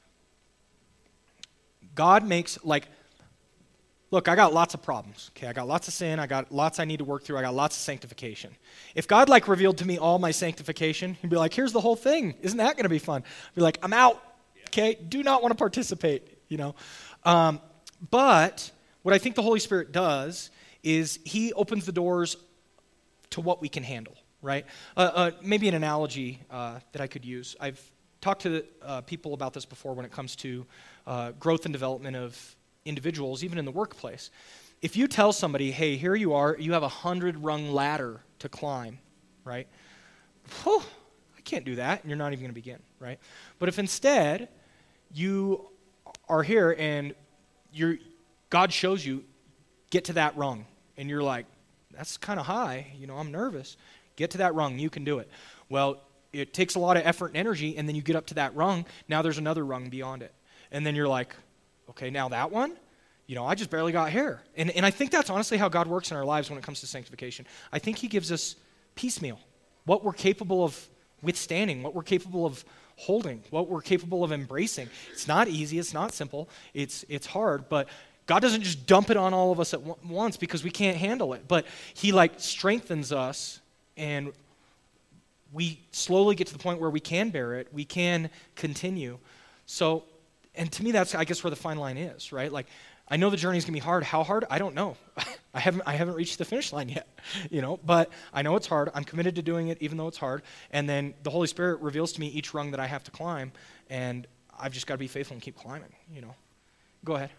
God makes, like, look, I got lots of problems, okay? I got lots of sin, I got lots I need to work through, I got lots of sanctification. If God, like, revealed to me all my sanctification, he'd be like, here's the whole thing. Isn't that going to be fun? I'd be like, I'm out, okay? Do not want to participate, you know? But what I think the Holy Spirit does is he opens the doors to what we can handle, right? Maybe an analogy that I could use. I've talked to people about this before when it comes to growth and development of individuals, even in the workplace. If you tell somebody, hey, here you are, you have a 100-rung ladder to climb, right? Whew, I can't do that, and you're not even going to begin, right? But if instead you are here and God shows you, get to that rung, and you're like, that's kind of high, I'm nervous. Get to that rung, you can do it. Well, it takes a lot of effort and energy, and then you get up to that rung, now there's another rung beyond it. And then you're like, okay, now that one, I just barely got here. And I think that's honestly how God works in our lives when it comes to sanctification. I think he gives us piecemeal, what we're capable of withstanding, what we're capable of holding, what we're capable of embracing. It's not easy, it's not simple, it's hard, but God doesn't just dump it on all of us at once because we can't handle it. But he strengthens us, and we slowly get to the point where we can bear it, we can continue. So, and to me, that's, I guess, where the fine line is, right? Like, I know the journey's gonna be hard. How hard? I don't know. I haven't reached the finish line yet, but I know it's hard. I'm committed to doing it even though it's hard. And then the Holy Spirit reveals to me each rung that I have to climb, and I've just got to be faithful and keep climbing, Go ahead.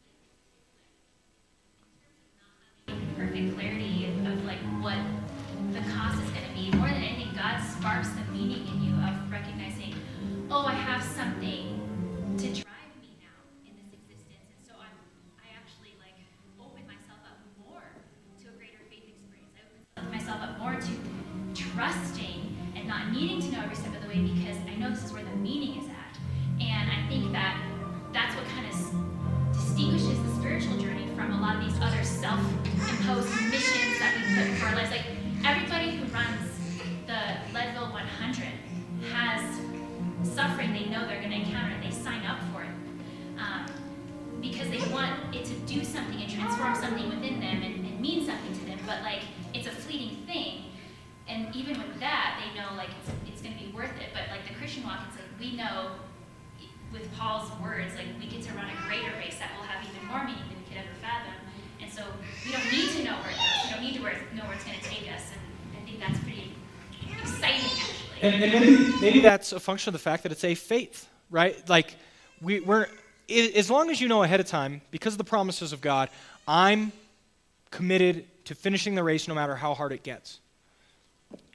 Perfect clarity of like what the cost is going to be. More than anything, God sparks the meaning in you of recognizing, oh, I have something to drive me now in this existence, and so I actually open myself up more to a greater faith experience. I open myself up more to trusting and not needing to know every step of the way because I know this is where the meaning is at. And I think that's what kind of distinguishes the spiritual journey from a lot of these other self-imposed missions that we put for our lives. Like, everybody who runs the Leadville 100 has suffering they know they're going to encounter, and they sign up for it because they want it to do something and transform something within them and mean something to them. But it's a fleeting thing, and even with that, they know it's going to be worth it. But the Christian walk, it's we know with Paul's words, we get to run a greater race that will have even more meaning than we could ever fathom. And so we don't need to know where it goes. We don't need to know where it's going to take us. And I think that's pretty exciting, actually. And maybe that's a function of the fact that it's a faith, right? We're as long as you know ahead of time, because of the promises of God, I'm committed to finishing the race no matter how hard it gets.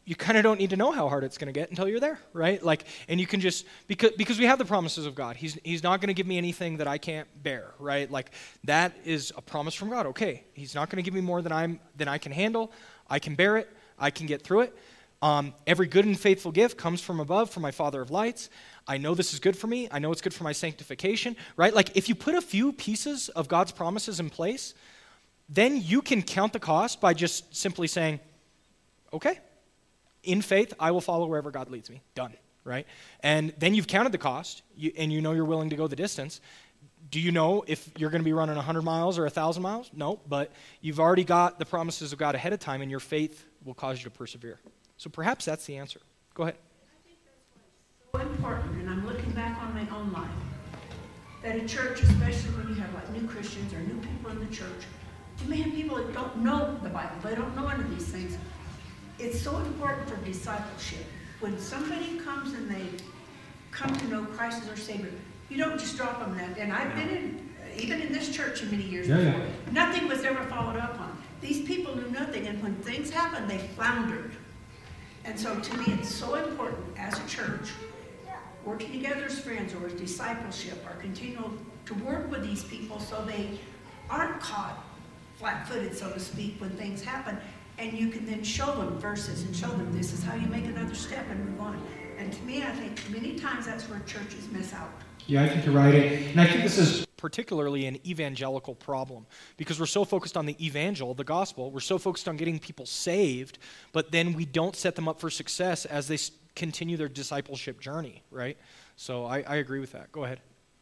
you kind of don't need to know how hard it's going to get until you're there, right? Like, and you can just, because we have the promises of God. He's not going to give me anything that I can't bear, right? Like, that is a promise from God. Okay, he's not going to give me more than I can handle. I can bear it. I can get through it. Every good and faithful gift comes from above, from my Father of lights. I know this is good for me. I know it's good for my sanctification, right? Like, if you put a few pieces of God's promises in place, then you can count the cost by just simply saying, okay, in faith, I will follow wherever God leads me. Done, right? And then you've counted the cost, and you know you're willing to go the distance. Do you know if you're going to be running 100 miles or 1,000 miles? No, but you've already got the promises of God ahead of time, and your faith will cause you to persevere. So perhaps that's the answer. Go ahead. I think that's why it's so important, and I'm looking back on my own life, that a church, especially when you have like new Christians or new people in the church, you may have people that don't know the Bible, they don't know any of these things. It's so important for discipleship. When somebody comes and they come to know Christ as their Savior, you don't just drop them that. And I've been in, even in this church many years before, nothing was ever followed up on. These people knew nothing, and when things happened, they floundered. And so to me, it's so important as a church, working together as friends or as discipleship, or continue to work with these people so they aren't caught flat-footed, so to speak, when things happen. And you can then show them verses and show them this is how you make another step and move on. And to me, I think many times that's where churches miss out. Yeah, I think you're right. And I think this is particularly an evangelical problem because we're so focused on the evangel, the gospel. We're so focused on getting people saved, but then we don't set them up for success as they continue their discipleship journey, right? So I agree with that. Go ahead.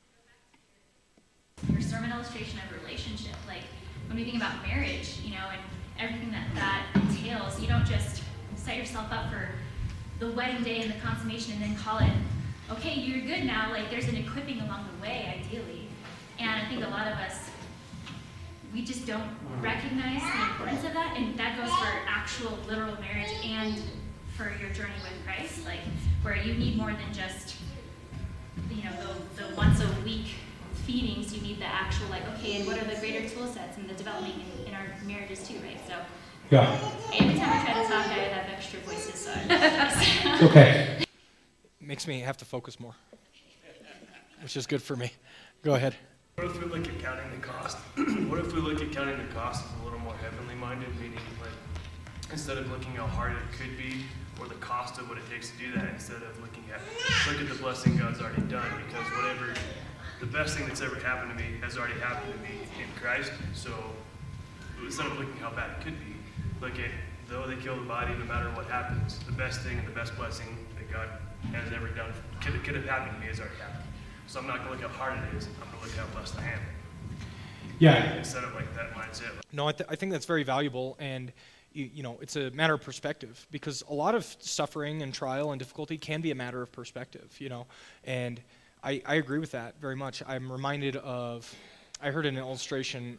Your sermon illustration of relationship, like when we think about marriage, you know, and everything that entails, you don't just set yourself up for the wedding day and the consummation and then call it, okay, you're good now. Like, there's an equipping along the way, ideally. And I think a lot of us, we just don't recognize the importance of that, and that goes for actual literal marriage and for your journey with Christ, like, where you need more than just, you know, the once a week feedings. You need the actual, like, okay, and what are the greater tool sets and the development in our marriages too, right? So Yeah. every time I try to talk, I have extra voices, so It's okay. Makes me have to focus more, which is good for me. Go ahead. What if we look at counting the cost? What if we look at counting the cost as a little more heavenly minded, meaning like instead of looking how hard it could be or the cost of what it takes to do that, instead of looking at the blessing God's already done, because whatever the best thing that's ever happened to me has already happened to me in Christ. So instead of looking how bad it could be, look at though they kill the body, no matter what happens, the best thing and the best blessing that God has ever done could have happened to me has already happened. So I'm not going to look how hard it is. I'm going to look how blessed I am. Yeah. Instead of like that mindset. No, I think that's very valuable, and you know, it's a matter of perspective because a lot of suffering and trial and difficulty can be a matter of perspective, you know, and I agree with that very much. I'm reminded of, I heard an illustration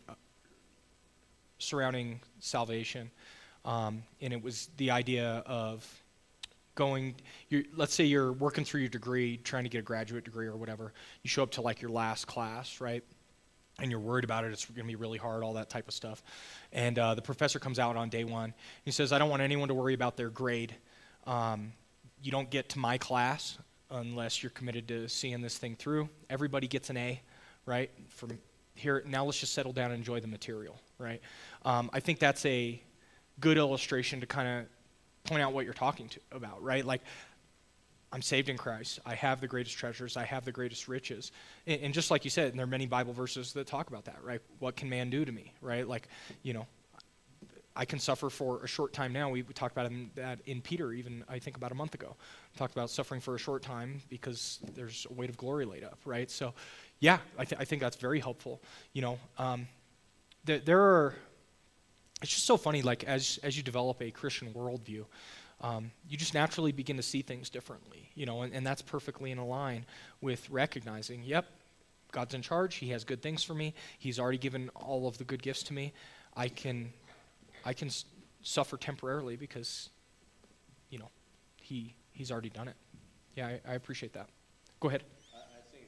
surrounding salvation, and it was the idea of let's say you're working through your degree, trying to get a graduate degree or whatever. You show up to like your last class, right? And you're worried about it. It's going to be really hard, all that type of stuff. And the professor comes out on day one. He says, I don't want anyone to worry about their grade. You don't get to my class unless you're committed to seeing this thing through. Everybody gets an A, right? From here, now let's just settle down and enjoy the material, right? I think that's a good illustration to kind of point out what you're talking about, right? Like, I'm saved in Christ. I have the greatest treasures. I have the greatest riches. And just like you said, and there are many Bible verses that talk about that, right? What can man do to me, right? Like, you know, I can suffer for a short time now. We talked about that in Peter even, I think, about a month ago. We talked about suffering for a short time because there's a weight of glory laid up, right? So, yeah, I think that's very helpful. You know, there are... It's just so funny, like, as you develop a Christian worldview, you just naturally begin to see things differently, you know, and that's perfectly in line with recognizing, yep, God's in charge, he has good things for me, he's already given all of the good gifts to me, I can suffer temporarily because, you know, he's already done it. Yeah, I appreciate that. Go ahead. I think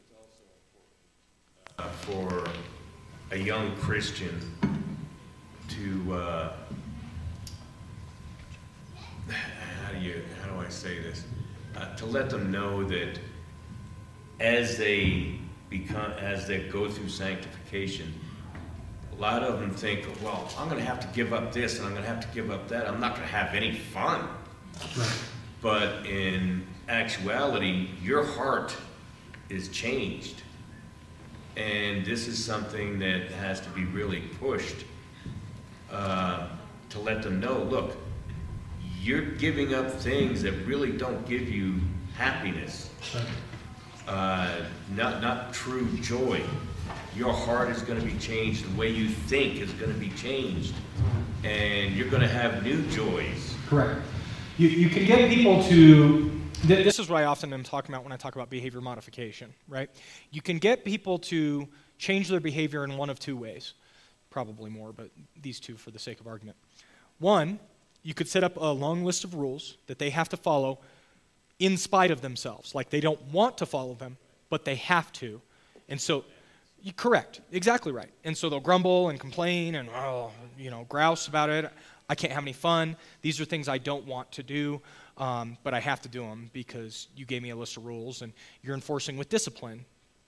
it's also important for a young Christian to, how do how do I say this? To let them know that as they go through sanctification, a lot of them think, well, I'm going to have to give up this and I'm going to have to give up that. I'm not going to have any fun. Right. But in actuality, your heart is changed. And this is something that has to be really pushed to let them know, look, you're giving up things that really don't give you happiness, not true joy. Your heart is going to be changed. The way you think is going to be changed. And you're going to have new joys. Correct. You can get people to, this is what I often am talking about when I talk about behavior modification, right? You can get people to change their behavior in one of two ways. Probably more, but these two for the sake of argument. One, you could set up a long list of rules that they have to follow in spite of themselves. Like they don't want to follow them, but they have to. And so, correct, exactly right. And so they'll grumble and complain and, grouse about it. I can't have any fun. These are things I don't want to do, but I have to do them because you gave me a list of rules and you're enforcing with discipline.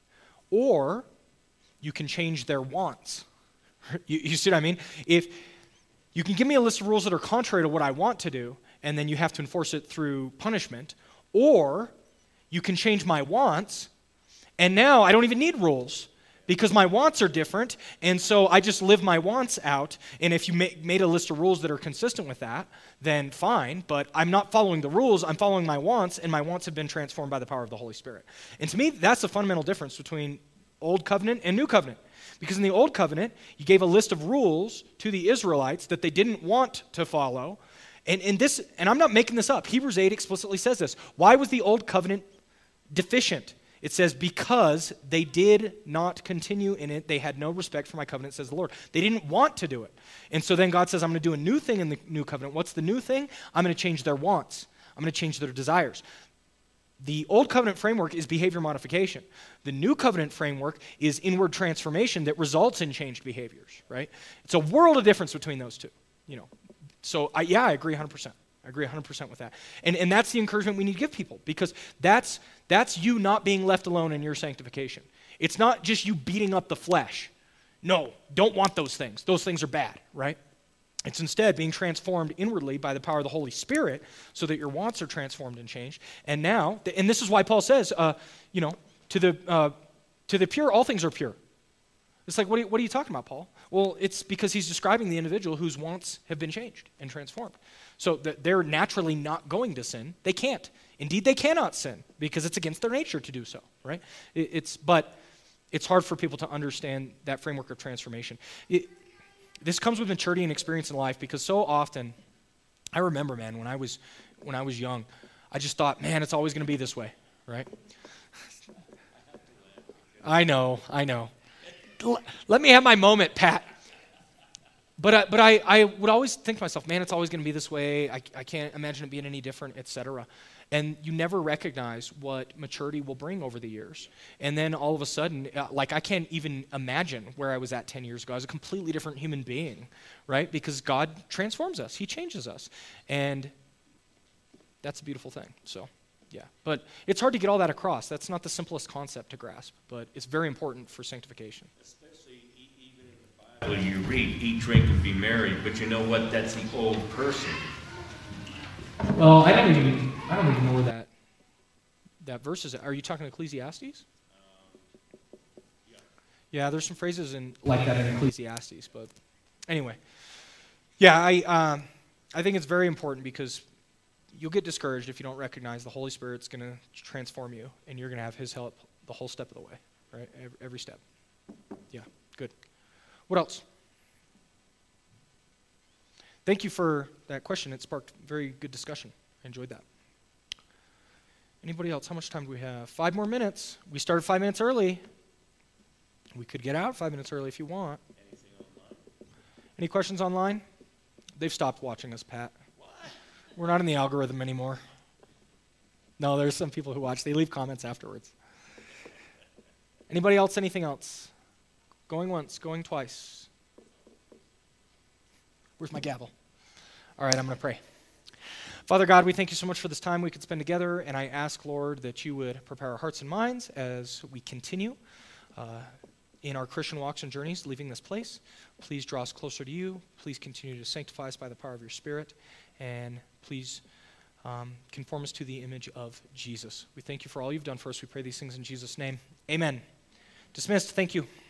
Or you can change their wants. You see what I mean? If you can give me a list of rules that are contrary to what I want to do, and then you have to enforce it through punishment, or you can change my wants, and now I don't even need rules because my wants are different, and so I just live my wants out, and if you made a list of rules that are consistent with that, then fine, but I'm not following the rules, I'm following my wants, and my wants have been transformed by the power of the Holy Spirit. And to me, that's the fundamental difference between Old Covenant and New Covenant. Because in the Old Covenant, you gave a list of rules to the Israelites that they didn't want to follow. And I'm not making this up. Hebrews 8 explicitly says this. Why was the Old Covenant deficient? It says, because they did not continue in it, they had no respect for my covenant, says the Lord. They didn't want to do it. And so then God says, I'm going to do a new thing in the New Covenant. What's the new thing? I'm going to change their wants. I'm going to change their desires. The Old Covenant framework is behavior modification. The New Covenant framework is inward transformation that results in changed behaviors, right? It's a world of difference between those two, So, I agree 100%. I agree 100% with that. And that's the encouragement we need to give people because that's you not being left alone in your sanctification. It's not just you beating up the flesh. No, don't want those things. Those things are bad, right? It's instead being transformed inwardly by the power of the Holy Spirit so that your wants are transformed and changed. And now, and this is why Paul says, to the pure, all things are pure. It's like, what are you talking about, Paul? Well, it's because he's describing the individual whose wants have been changed and transformed. So that they're naturally not going to sin. They can't. Indeed, they cannot sin because it's against their nature to do so, right? But it's hard for people to understand that framework of transformation. This comes with maturity and experience in life because so often, I remember, man, when I was young, I just thought, man, it's always going to be this way, right? I know. Let me have my moment, Pat. But I would always think to myself, man, it's always going to be this way. I can't imagine it being any different, etc. And you never recognize what maturity will bring over the years. And then all of a sudden, I can't even imagine where I was at 10 years ago. I was a completely different human being, right? Because God transforms us. He changes us. And that's a beautiful thing. So, yeah. But it's hard to get all that across. That's not the simplest concept to grasp, but it's very important for sanctification. Especially even in the Bible, you read, eat, drink, and be merry, but you know what? That's the old person. Well, I don't even know where that verse is. Are you talking Ecclesiastes? Yeah, there's some phrases like that in Ecclesiastes, but anyway. Yeah, I think it's very important because you'll get discouraged if you don't recognize the Holy Spirit's going to transform you, and you're going to have His help the whole step of the way, right? Every step. Yeah, good. What else? Thank you for that question. It sparked very good discussion. I enjoyed that. Anybody else? How much time do we have? 5 more minutes. We started 5 minutes early. We could get out 5 minutes early if you want. Anything online? Any questions online? They've stopped watching us, Pat. What? We're not in the algorithm anymore. No, there's some people who watch. They leave comments afterwards. Anybody else? Anything else? Going once, going twice. Where's my gavel? All right, I'm going to pray. Father God, we thank you so much for this time we could spend together, and I ask, Lord, that you would prepare our hearts and minds as we continue in our Christian walks and journeys, leaving this place. Please draw us closer to you. Please continue to sanctify us by the power of your Spirit, and please conform us to the image of Jesus. We thank you for all you've done for us. We pray these things in Jesus' name. Amen. Dismissed. Thank you.